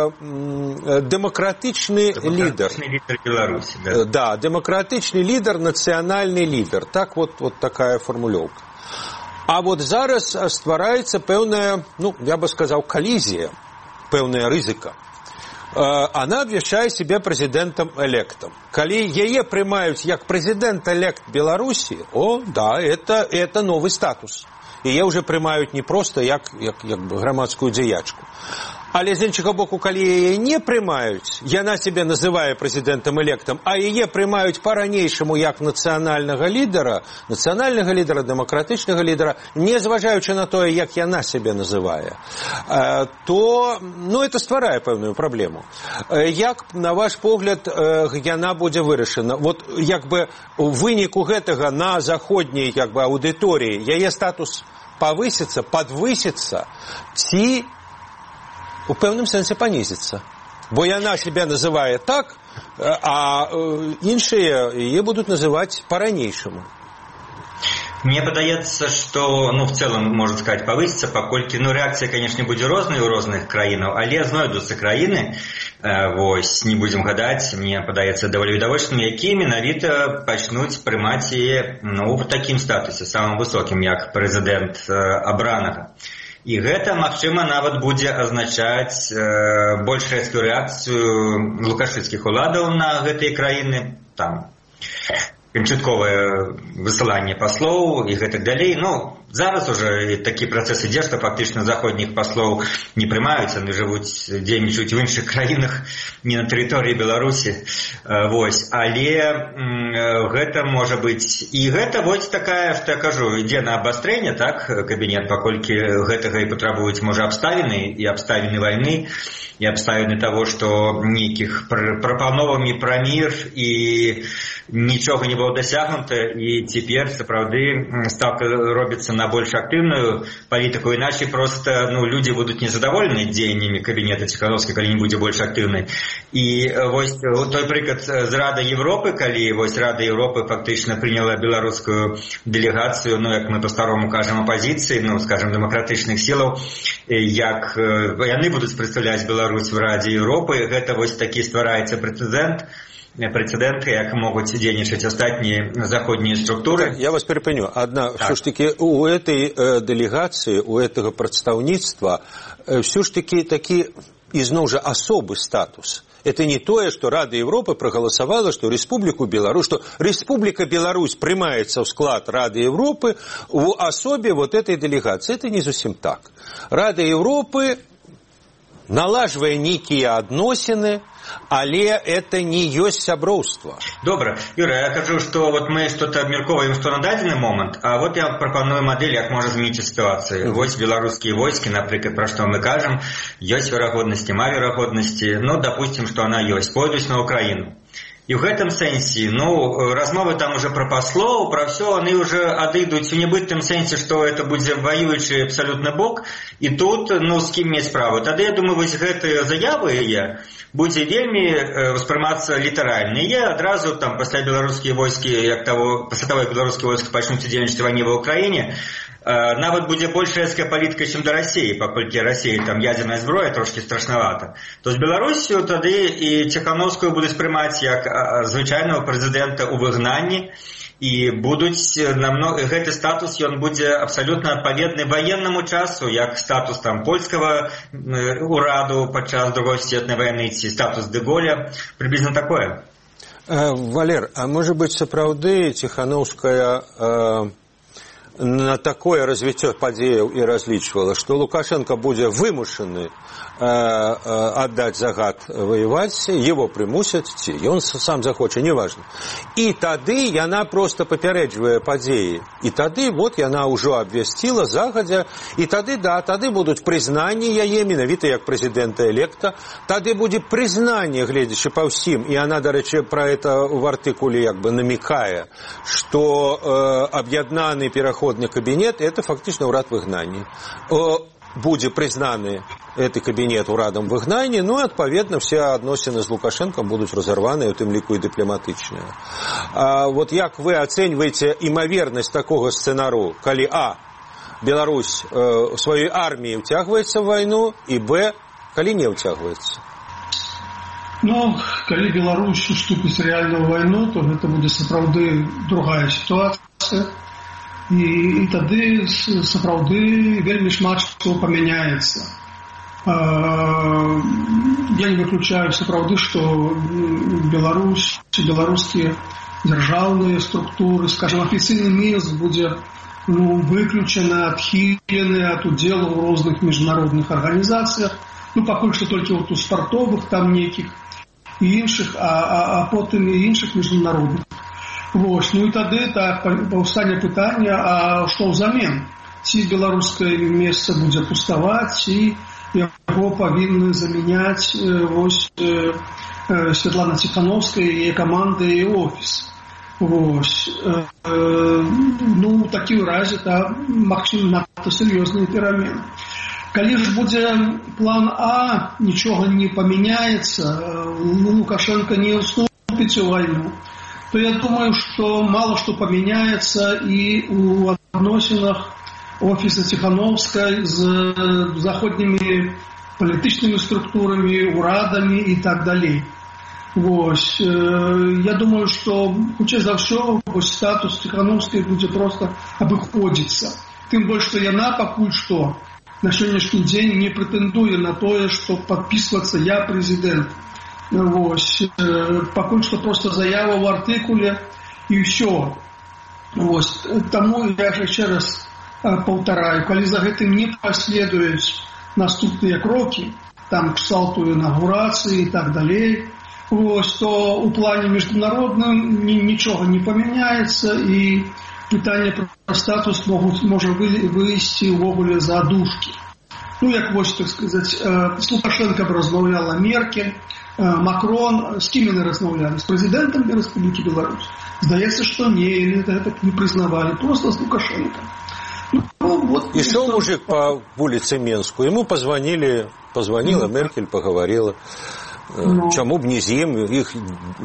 дэмакратычны лідар. Лідар Беларусі, да, дэмакратычны лідар, нацыянальны лідар. Так вот такая фармулёўка. А вот зараз ствараецца пэўная, я бы сказаў, коллизия, пэўная рызыка. Она обвяшчае себе прэзідэнтам-электам. Калі яе прымаюць як прэзідэнт-элект Беларусі, это новый статус. Яе ўжо прымаюць не проста як грамадскую дзеячку. Але з іншага боку, калі яе не прымаюць, яна себе называе прэзідэнтам-электам, а яе прымаюць па-ранейшаму як нацыянальнага лідара, дэмакратычнага лідара, не зважаючы на тое, як яна себе называе, то, это стварае пэўную праблему. Як, на ваш погляд, яна будзе вырашана? Вот, у выніку гэтага на заходняй, аўдыторыі, яе статус павысіцца, падвысіцца, ці у пэўным сэнсе панізіцца. Бо яна себя называе так, а іншыя яе будуць называць па-ранейшаму. Мне падаецца, што, в цэлым, можна сказаць, павысіцца, паколькі, рэакцыя, канешне, будзе розная ў розных краінаў, але знойдуцца краіны, не будзем гадаць, мне падаецца даволі відавочнымі, якія менавіта пачнуць прымаць яе, ў такім статусе, самым высокім, як прэзідэнт абранага. І гэта, магчыма, нават будзе азначаць больш рэзкую рэакцыю лукашэнскіх уладаў на гэтыя краіны, там, канчатковае высыланне паслоў і гэтак далей. Зараз уже такі працэс ідзе, што фактычна заходніх паслоў не прымаюць, яны жывуць, дзейнічаюць в іншых краінах, не на тэрыторыі Беларусі. Але гэта можа быць, і гэта такая, што я кажу, ідзе на абастрэнне, так, кабінет, паколькі гэтага і патрабуюць, можа, абставіны, і абставіны вайны, і абставіны таго, што нейкіх прапановамі пра мір і нічога не было дасягнута, і цяпер, сапраўды, ставка робіцца на больш актыўную палітыку, іначай проста, людзі будуць незадаволены дзеяннямі кабінета Ціханаўскай, калі не будзе больш актыўнай. І той прыклад з Рады Европы, калі Рада Европы фактычна прыняла беларускую дэлегацыю, як мы па-старому кажам, апазіцыі, скажам, дэмакратычных сілаў, як яны будуць прадстаўляць Беларусь в Раде Европы, гэта такі ствараецца прэцэдэнт, як могуць дзейнічаць астатнія заходнія структуры. Я вас перепыню. Все ж таки у этой делегации, у этого представництва все ж таки такі ізноў жа асобы статус. Это не тое, што Рада Европы прагаласавала, што Республіку Беларусь, што Республіка Беларусь прымаецца ў склад Рады Европы у асобе вот этой делегации. Это не зусім так. Рада Европы налажвае нейкія адносіны, але это не ёсць сяброўства. Добра, Юра, я кажу, што вот мы што-то абмяркоўваем, што на дадзены момант, а вот я прапаную мадэль, як можа змяніцца сітуацыю. Вось беларускія войскі, напрыклад, пра што мы кажам, ёсць верагоднасці, ма верагоднасці, ну, допустим, што она ёсць, пойдуць на Украіну. І ў гэтым сэнсе, ну, размовы там уже пра паслоў, пра ўсё, яны уже адыдуць у небытым сэнсе, што это будзе ваюючы абсалютна бок, і тут, ну, з кім мець справу. Тады, я думаю, вось гэтыя заявы яе будзе вельмі ўспрымацца літаральна. Я адразу там пасля беларускія войскі, як того, пасля того, як беларускія войскі пачнуць удзельнічаць вайне ва ўкраіне, нават будзе больш рэзкая палітыка, чым да Расіі, паколькі Расіі там ядзерная зброя трошкі страшнавата. То з Беларусію тады і Ціханаўскую будуць прымаць як звычайного прэзідэнта ў выгнанні, і будуць гэты статус, ён будзе абсалютна адпаведны ваеннаму часу, як статус там польскага ураду падчас Другой сусветнай вайны ці статус де Голля, прыблізна такое. Валер, а можа быць сапраўды Ціханаўская на такое развіццё падзеяў і разлічвала, што Лукашенко будзе вымушаны отдать загад воевать, его примусят, он сам захочет, неважно. И тады яна просто попередживая падзеі. И тады вот яна ўжо абвясціла загадзя, и тады, да, тады будуць прызнанні яе, менавіта як прэзідэнта электа, тады будзе прызнанне, гледзячы па ўсім, и она, дарэчы, про это в артыкуле як бы намекае, что аб'яднаны пераходны кабінет – это фактично ўрад выгнання. Будзе прызнаны гэты кабінет урадам выгнання, ну і, адпаведна, все адносіны з Лукашенком будуць разарваныя, у тым ліку і дыпламатычныя. Вот як вы ацэньваеце імавернасць такога сцэнару, калі Беларусь сваёй арміяй уцягваецца ў вайну, і калі не ўцягваецца? Ну, калі Беларусь уступіць рэальна ў вайну, то гэта будзе сапраўды другая сітуацыя. І тады сапраўды вельмі шмат што памяняецца. Я не выключаю сапраўды, што Беларусь, беларускія дзяржаўныя структуры, скажем, афіцыйны Мінск будзе выключаны, адхілены ад удзелу ў розных міжнародных арганізацыях, пакуль што толькі у спартовых там нейкіх і іншых, а потым і іншых міжнародных. Вось, ну і тады так паўстане пытанне, а што ўзамен? Ці беларускае месца будзе пуставаць, ці яго павінны замяняць вось Святлана Ціханаўская і каманда і офіс. Вось. Ну, у такім разе там магчыма надта сур'ёзныя перамены. Калі ж будзе план А, нічога не памяняецца, Лукашенко не уступіць у вайну, то я думаю, что мало что поменяется и у адносінах офиса Ціханаўскай з заходнімі палітычнымі структурамі, урадамі и так далей. Вось. Я думаю, что хутчэй за ўсё статус Ціханаўскай будзе просто абыходзіцца. Тым больш, што яна пакуль што на сённяшні дзень не прэтэндуе на тое, што падпісвацца я прэзідэнт. Вось. Пакуль што просто заява ў артыкуле і ўсё. Вось. Таму я ж яшчэ раз паўтараю, калі за гэтым не паследуюць наступныя крокі, там кшталту інаўгурацыі і так далей, вось, то у плане міжнародным нічога не памяняецца і пытанне пра статус можа выйсці ўвогуле за адушкі. Ну, як вось, так сказаць, з Лукашенко размаўляла Меркель, Макрон, з кім яны размаўлялі? З прэзідэнтам Рэспублікі Беларусь? Здаецца, што не, яны так не прызнавалі, просто з Лукашенко. И шел мужик по улице Менску, ему позвонила Меркель, поговорила. Чему б не з ім, іх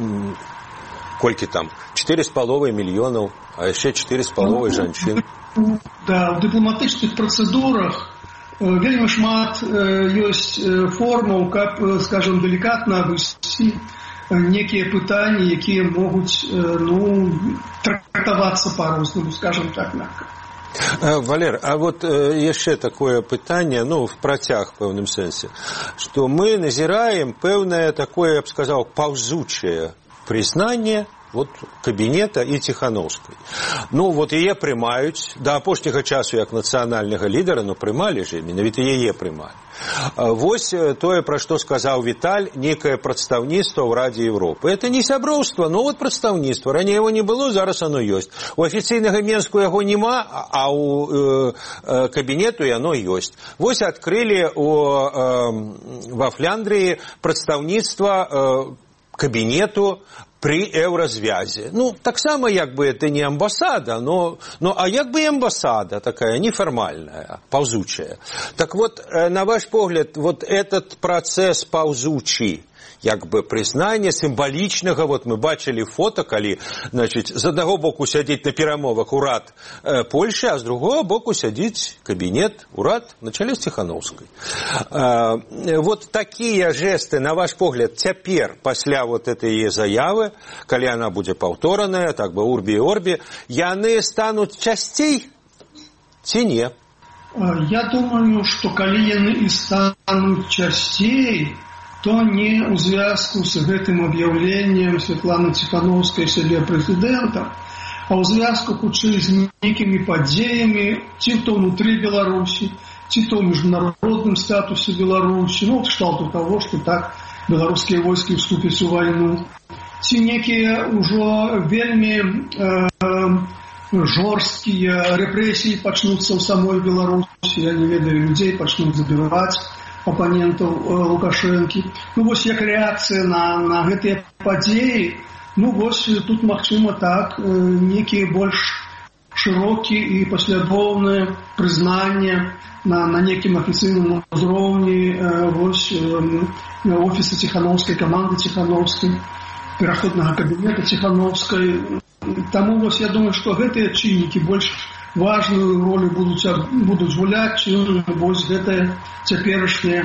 колькі там, 4,5 мільёнаў, а яшчэ 4,5 жанчын. Да, в дыпламатычных працэдурах вельмі шмат ёсць формаў, каб, скажем, делікатна абысці некія пытанні, якія могуць, трактавацца па-рознаму, скажем так, мякка. Валер, а вот яшчэ такое пытанне, ну, в працяг в пэўным сэнсе, што мы назіраем пэўнае такое, я б сказаў, паўзучае прызнанне вот кабінета і Ціханаўскай. Ну, вот яе прымаюць, да апошняга часу як нацыянальнага лідара, ну, прымалі ж, менавіта яе прымалі. Вось тое, пра што сказаў Віталь, некае прадстаўніцтва ў Радзе Еўропы. Это не сяброўства, но вот прадстаўніцтва. Раней яго не было, зараз оно ёсць. У афіцыйнага Менску яго няма, а у кабінету яно ёсць. Вось адкрылі во Фляндрыі прадстаўніцтва кабінету при еўразвязе. Ну, таксама, як бы, это не амбасада, но а як бы и амбасада такая неформальная, паўзучая. Так вот, на ваш погляд, вот этот процесс паўзучий, як бы прызнання сімвалічнага, вот мы бачылі фото, калі, значыць, з аднаго боку сядзіць на перамовах урад Польши, а з другого боку сядзіць кабінет, урад на чале з Ціханаўскай. Вот такія жесты, на ваш погляд, цяпер, пасля вот этой заявы, калі она будзе паўтораная, так бы урбі і орбі, яны стануць часцей ці не? Я думаю, што калі яны і стануць часцей, то не ў звязку з гэтым аб'яўленнем Святланы Ціханаўскай сябе прэзідэнтам, а ў звязку хутчэй з нейкімі падзеямі, ці то ўнутры Беларусі, ці то ў міжнародным статусе Беларусі, ну, кшталту таго, што так беларускія войскі вступяць у вайну, ці некія ўжо вельмі жорсткія рэпрэсіі пачнуцца ў самой Беларусі, я не ведаю, людзей пачнуць забіваць, оппонентов Лукашенко. Ну, вот як реакция на гэтыя падзеі, ну, вот тут, магчыма, так, некие больш широкие и последовные признания на неким официальном уровне офиса Ціханаўскай, команды Ціханаўскай, пераходного кабинета Ціханаўскай. Тому, вот, я думаю, что гэтыя чыннікі больш важную роль будут гулять, чым вось гэтае цяперашняе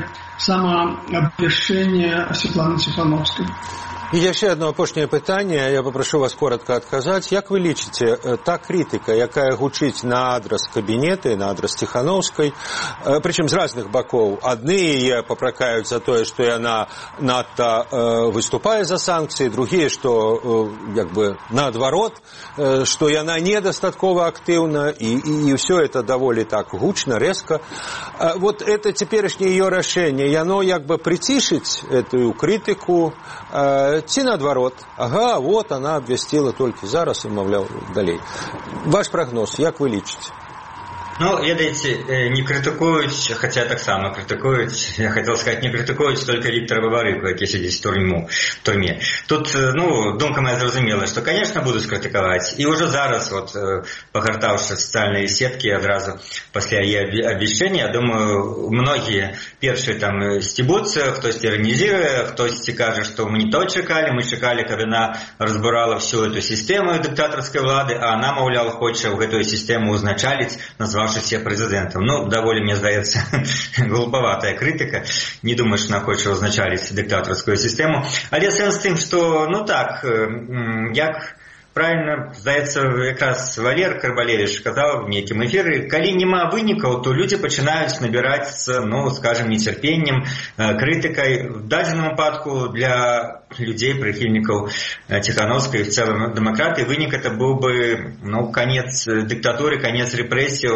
самаабвяшчэнне Светланы Ціханаўскай. И еще одно апошняе пытанне, я попрошу вас коротко отказать. Як вы лічыце, та критика, якая гучыць на адрес кабинета и на адрес Ціханаўскай, причем с разных боков. Одни ее попракают за то, что она надто выступает за санкции, другие, что как бы наоборот, что она недостатково активна, и все это довольно так гучно, резко. Вот это теперешнее ее решение, оно как бы притишить эту критику, ці наадварот, ага, вот она абвясціла толькі зараз і, маўляў, далей. Ваш прогноз, як вы лічыце? Ну, ведаеце, не критикують, хотя так само критикують, я хотел сказать, не критикують только Віктора Бабарику, який сидить в турме. Тут, ну, думка моя зрозумела, что, конечно, будут критиковать. И уже зараз, вот, погортавши социальные сетки одразу после ее обвещения, я думаю, многие першие там стебутся, хтось иронизирует, хтось каже, что мы не то чекали, мы чекали, когда она разбирала всю эту систему диктаторской влады, а она, мовляла, хочет в эту систему узначалить, назвавшись себе президентом. Ну, довольно, мне здається, глуповатая критика. Не думаю, що вона хоче узначалить диктаторську систему. Але сенс тим, що, ну так, як правильно, здається, якраз Валер Карбалевич казав в некім ефірі, коли нема виніків, то люди починають набиратися, ну, скажем, нетерпінням, критикою. В даному випадку для людей, прихильников Тихановской и в целом демократии, вынік это был бы, ну, конец диктатуры, конец репрессий,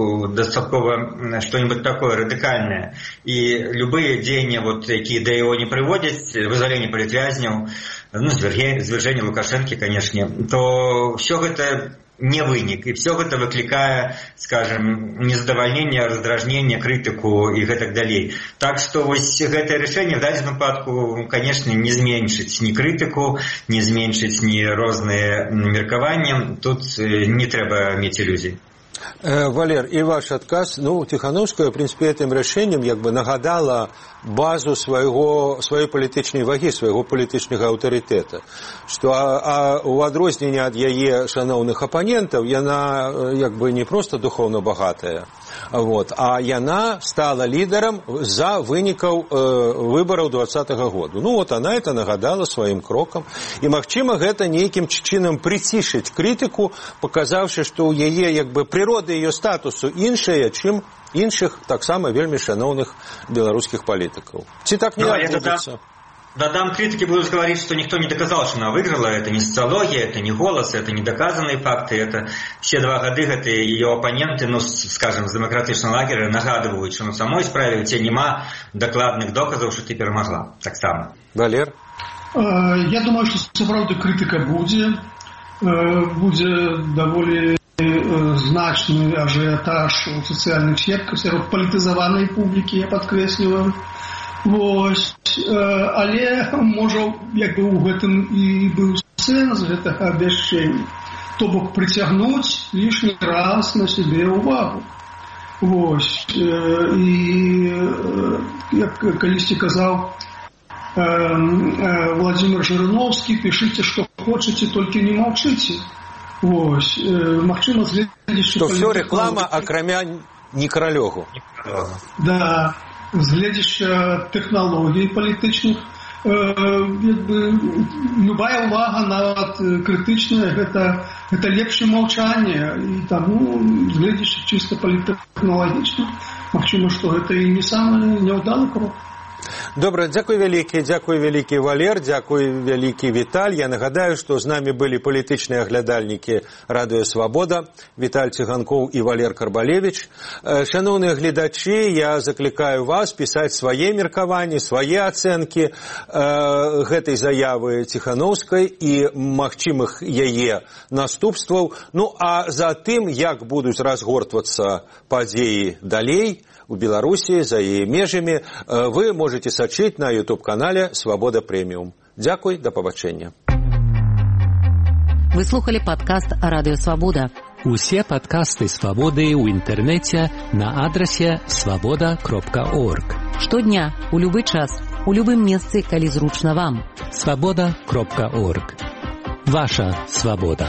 достаточно что-нибудь такое радикальное. И любые деяния, вот, какие до его не приводят, вызволение политвязнев, ну, звержение Лукашенко, конечно, то все это не вынік. И все это выкликае, скажем, незадовольнение, раздражнение, критику и так далее. Так что вот это решение в данном выпадку, конечно, не зменшить ни критику, не зменшить ни разные меркования. Тут не треба иметь иллюзий. Валер, и ваш отказ, ну, Тихановская, в принципе, этим решением как бы нагадала базу своей політичної ваги, свайго палітычнага аўтарытэта, што у адрозненне ад яе шаноўных апанентаў яна як бы не просто духовно богатая, а яна стала лідарам за вынікаў выбараў 2020 году. Она это нагадала сваім крокам. І, магчыма, гэта нейкім чынам прыцішыць крытыку, паказаўшы, што ў яе прырода яе статусу іншая, чым іншых таксама вельмі шаноўных беларускіх палітыкаў. Ці так не адбудзецца? Додам критики, будут говорить, что никто не доказал, что она выиграла. Это не социология, это не голос, это не доказанные факты. Это все 2 года это ее оппоненты, скажем, с демократичного лагеря нагадывают, что на самой справе у тебя нема докладных доказов, что ты перемогла. Так само. Валер? Я думаю, что сапраўды критика будет довольно значный ажиотаж у социальных сетках, сярод палітызаванай публікі, я падкрэсліваю. Але, можа, у гэтым і быў сэнс гэтага абвяшчэння, то бок прыцягнуць лішні раз на сябе ўвагу. І, як калісьці казаў Владимир Жириновский, пішыце, што хочаце, толькі не маўчыце. Магчыма, згледзячы... Што ўсё рэклама, акрамя некралёгу. Да. З гледзяча тэхналогій палітычных, любая ўвага, нават крытычная, гэта лепшае маўчанне, і таму, з гледзяча чыста палітэхналагічна, магчыма, што гэта і не самы няўдалы крок. Добра, дзякуй вялікі Валер, дзякуй вялікі Віталь. Я нагадаю, што з намі былі палітычныя аглядальнікі Радыё Свабода, Віталь Ціганкоў і Валер Карбалевіч. Шаноўныя гледачы, я заклікаю вас пісаць свае меркаванні, свае ацэнкі гэтай заявы Ціханаўскай і магчымых яе наступстваў. А за тым, як будуць разгортвацца падзеі далей у Беларусі, за яе межамі, вы можете сачыць на YouTube-канале «Свабода Прэміум». Дзякуй, да пабачэння. Вы слухали падкаст «Радыё Свабода». Усе падкасты «Свабоды» ў інтэрнэце на адрасе свабода.орг. Штодня, у любы час, у любым месцы, калі зручна вам. свабода.орг. Ваша свабода.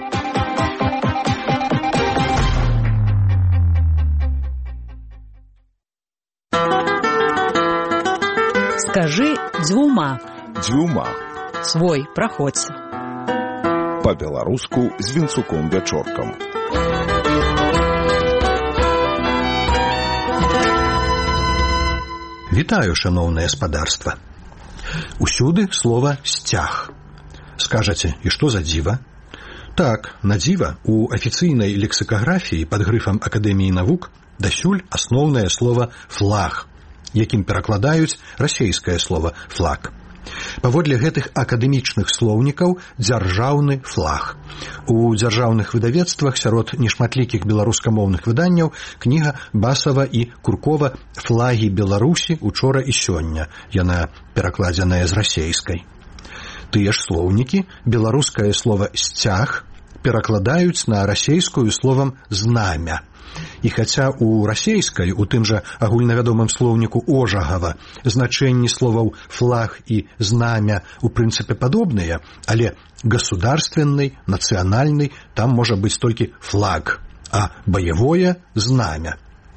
Скажи дзвюма. Дзвюма. Свой, праходзь. Па-беларуску з Вінцуком-Вячоркам. Вітаю, шаноўнае спадарства. Усюды слова «сцяг». Скажаце, і што за дзіва? Так, на дзіва, у афіцыйнай лексікаграфіі пад грыфам Акадэміі навук дасюль асноўнае слова «флаг», якім перакладаюць расейскае слова «флаг». Паводле гэтых акадэмічных слоўнікаў дзяржаўны флаг. У дзяржаўных выдавецтвах сярод нешматлікіх беларускамоўных выданняў кніга Басава і Куркова «Флагі Беларусі учора і сёння». Яна перакладзеная з расейскай. Тыя ж слоўнікі беларускае слова «сцяг» перакладаюць на расейскую словам «знамя». І хаця у расейскай, у тым жа агульнавядомым слоўніку Ожагава, значэнні словаў «флаг» і «знамя» у прынцыпе падобныя, але государственный, нацыянальны там можа быць толькі «флаг», а баявое «знамя».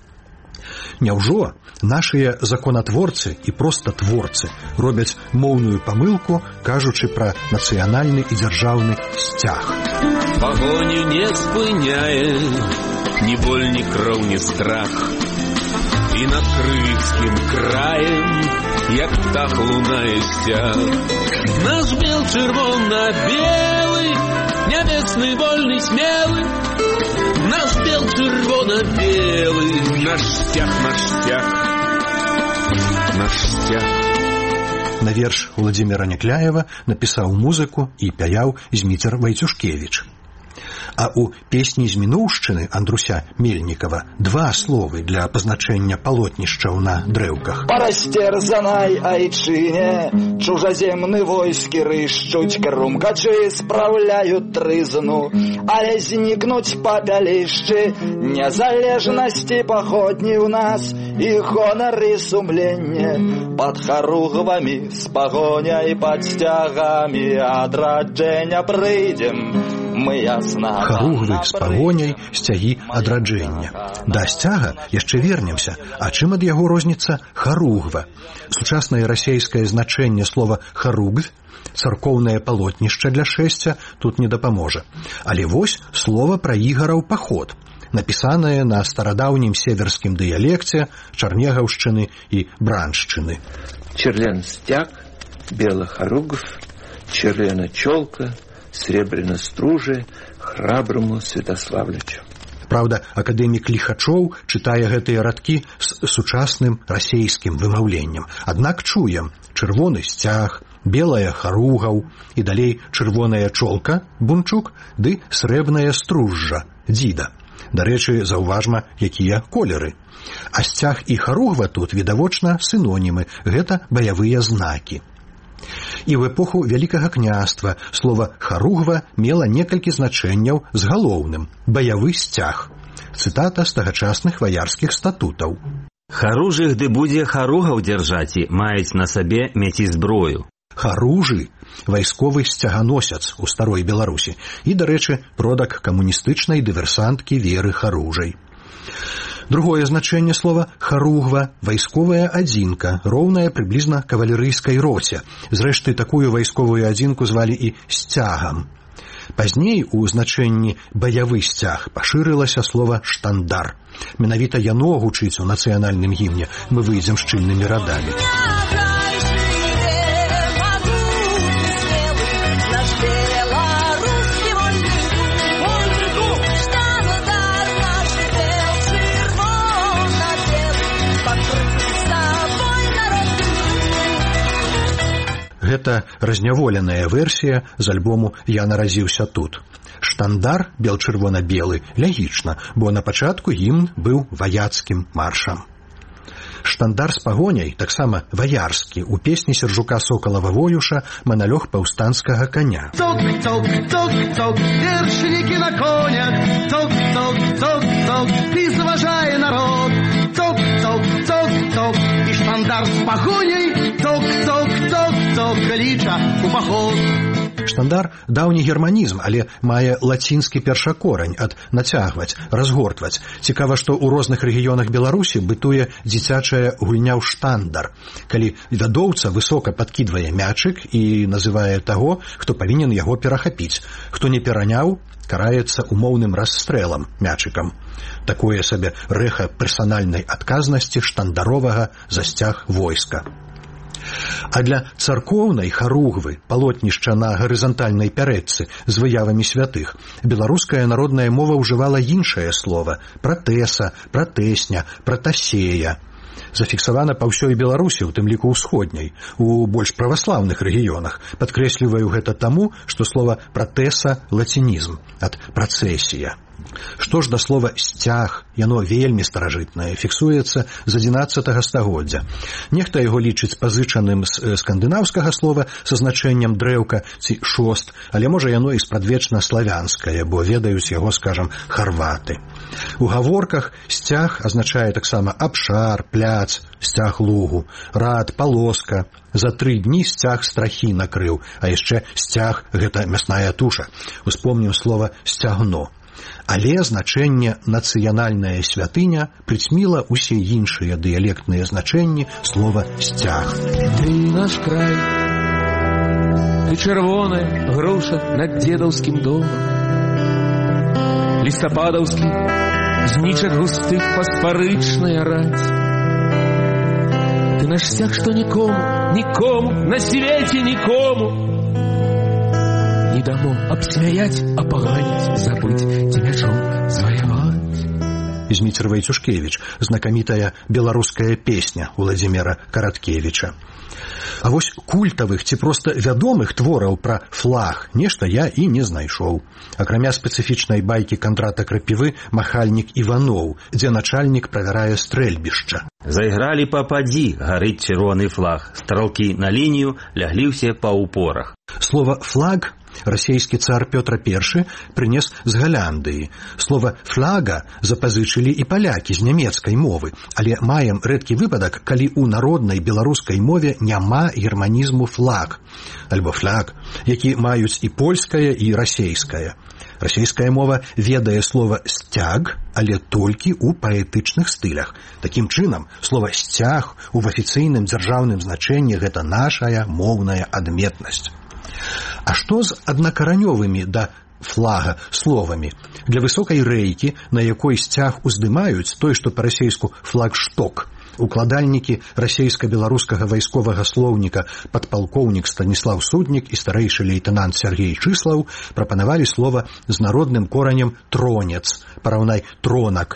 Няўжо нашыя законатворцы і проста творцы робяць моўную памылку, кажучы пра нацыянальны і дзяржаўны сцяг. Пагоню не спыняе ни боль, ни кроў, ни страх. І над крымскім краем, як птах лунае сцяг. Наш бел чырвона-белы, нябесны, вольны, смелы. Наш бел чырвона-белы, наш сцяг, наш сцяг, наш сцяг. На верш Владимира Някляева напісаў музыку і пяяў Зміцер Вайцюшкевіч. А у песні з мінуўшчыны Андруся Мельнікова два словы для пазначэння палотнішчаў на дрэўках. Па расцерзанай айчыне чужаземны войскі рышчуць, крумкачы спраўляюць трызну, але знікнуць папялішчы незалежнасці паходні ў нас и гонор и сумление. Под хоругвами с погоней, под стягами адраджения прыйдем мы ясно. Харугвы з пагоняй, сцягі адраджэння. Да сцяга яшчэ вернемся. А чым ад яго розніца харугва? Сучаснае расейскае значэнне слова харугв, царкоўнае палотнішча для шэсця, тут не дапаможа. Але вось слова пра ігараў паход, напісанае на старадаўнім северскім дыялекце Чарнегаўшчыны і Браншчыны. Черлен-стяг, бело-хоругв, черлена-чолка, сребрена-стружи, храброму Святославлячу. Праўда, акадэмік Ліхачоў чытае гэтыя радкі з сучасным расейскім вымаўленнем. Аднак чуем чырвоны сцяг, белая харугаў і далей чырвоная чолка, бунчук, ды срэбная стружжа, дзіда. Дарэчы, заўважма, якія колеры. А сцяг і харугва тут, відавочна, сінонімы. Гэта баявыя знакі. І ў эпоху Вялікага княства слова «харугва» мела некалькі значэнняў з галоўным – баявы сцяг. Цытата з тагачасных ваярскіх статутаў. «Харужых ды будзе харугаў дзяржаці, маюць на сабе меці зброю». Харужы – вайсковы сцяганосец у старой Беларусі і, дарэчы, продак камуністычнай дыверсанткі Веры Харужай. Другое значэнне слова «харугва» – вайсковая адзінка, роўная прыблізна кавалерыйскай роце. Зрэшты, такую вайсковую адзінку звалі і сцягам. Пазней у значэнні «баявы сцяг» пашырылася слова «штандар». Менавіта яно гучыць у нацыянальным гімне «Мы выйдзем шчыльнымі радамі». Гэта разняволеная версія з альбому «Я наразіўся тут». Штандар бел-чырвона-белы лягічна, бо на пачатку гімн быў ваяцкім маршам. Штандар з пагоняй таксама ваярскі. У песні Сержука Сокалава-Воюша маналёг паўстанцкага каня. Цок-цок-цок-цок, вершнікі на конях, цок-цок-цок-цок, і заважае народ. Цок-цок-цок-цок, і штандар з пагоняй, цок-цок-цок-цок, ліча у паход. Штандар – даўні германізм, але мае лацінскі першакорань ад нацягваць, разгортваць. Цікава, што ў розных рэгіёнах Беларусі бытуе дзіцячая гульня ў штандар, калі вядоўца высока падкідвае мячык і называе таго, хто павінен яго перахапіць. Хто не пераняў, караецца умоўным расстрэлам мячыкам. Такое сабе рэха персанальнай адказнасці штандаровага за сцяг войска. А для царкоўнай харугвы, палотнішча на гарызантальнай пярэчцы з выявамі святых, беларуская народная мова ўжывала іншае слова – пратэса, пратэсня, пратасея. Зафіксавана па ўсёй Беларусі, у тым ліку ўсходняй, у больш праваслаўных рэгіёнах. Падкрэсліваю гэта таму, што слова пратэса – лацінізм, ад працэсія. Што ж да слова «сцяг», яно вельмі старажытнае, фіксуецца з 11 стагоддзя. Нехта яго лічыць пазычаным з скандынаўскага слова са значэннем дрэўка ці шост, але можа яно і спрадвечна славянскае, бо ведаюць яго, скажам, харваты. У гаворках сцяг азначае таксама абшар, пляц, сцяг лугу, рад, палоска. За 3 дні сцяг страхі накрыў, а яшчэ сцяг – гэта мясная туша. Успомнім слова «сцягно». Але значэнне «нацыянальная святыня» прыцьміла ўсе іншыя дыялектныя значэнні слова «сцяг». Ты наш край, ты чырвоная груша над дзедаўскім домам, лістападаўскі знічак густых паспарычная раць. Ты наш сцяг, што нікому на свеце нікому не дамо абсмяяць, апаганіць, забыць, ці мячом зваяваць. Зміцер Вайцюшкевіч, знакамітая беларуская песня Уладзіміра Караткевіча. А вось культавых ці проста вядомых твораў пра флаг нешта я і не знайшоў. Акрамя спецыфічнай байкі Кандрата Крапівы «Махальнік Іваноў», дзе начальнік правярае стрэльбішча. Зайгралі пападзі, гарыць чырвоны флаг. Стралкі на лінію ляглі ўсе па упорах. Слова «флаг» расійскі цар Пётр I прынес з Галяндыі. Слова «флага» запазычылі і палякі з нямецкай мовы, але маем рэдкі выпадак, калі ў народнай беларускай мове няма германізму «флаг» альбо «фляг», які маюць і польская, і расейская. Расійская мова ведае слова «сцяг», але толькі ў паэтычных стылях. Такім чынам, слова «сцяг» у афіцыйным дзяржаўным значэнні гэта нашая моўная адметнасць. А што з аднакаранёвымі да флага словамі? Для высокай рэйкі, на якой сцяг уздымаюць, той, што па-расейску «флагшток», укладальнікі расейска-беларускага вайсковага слоўніка падпалкоўнік Станіслаў Суднік і старэйшы лейтэнант Сергей Чыслаў прапанавалі слова з народным коранем «тронец», параўнай «тронак»,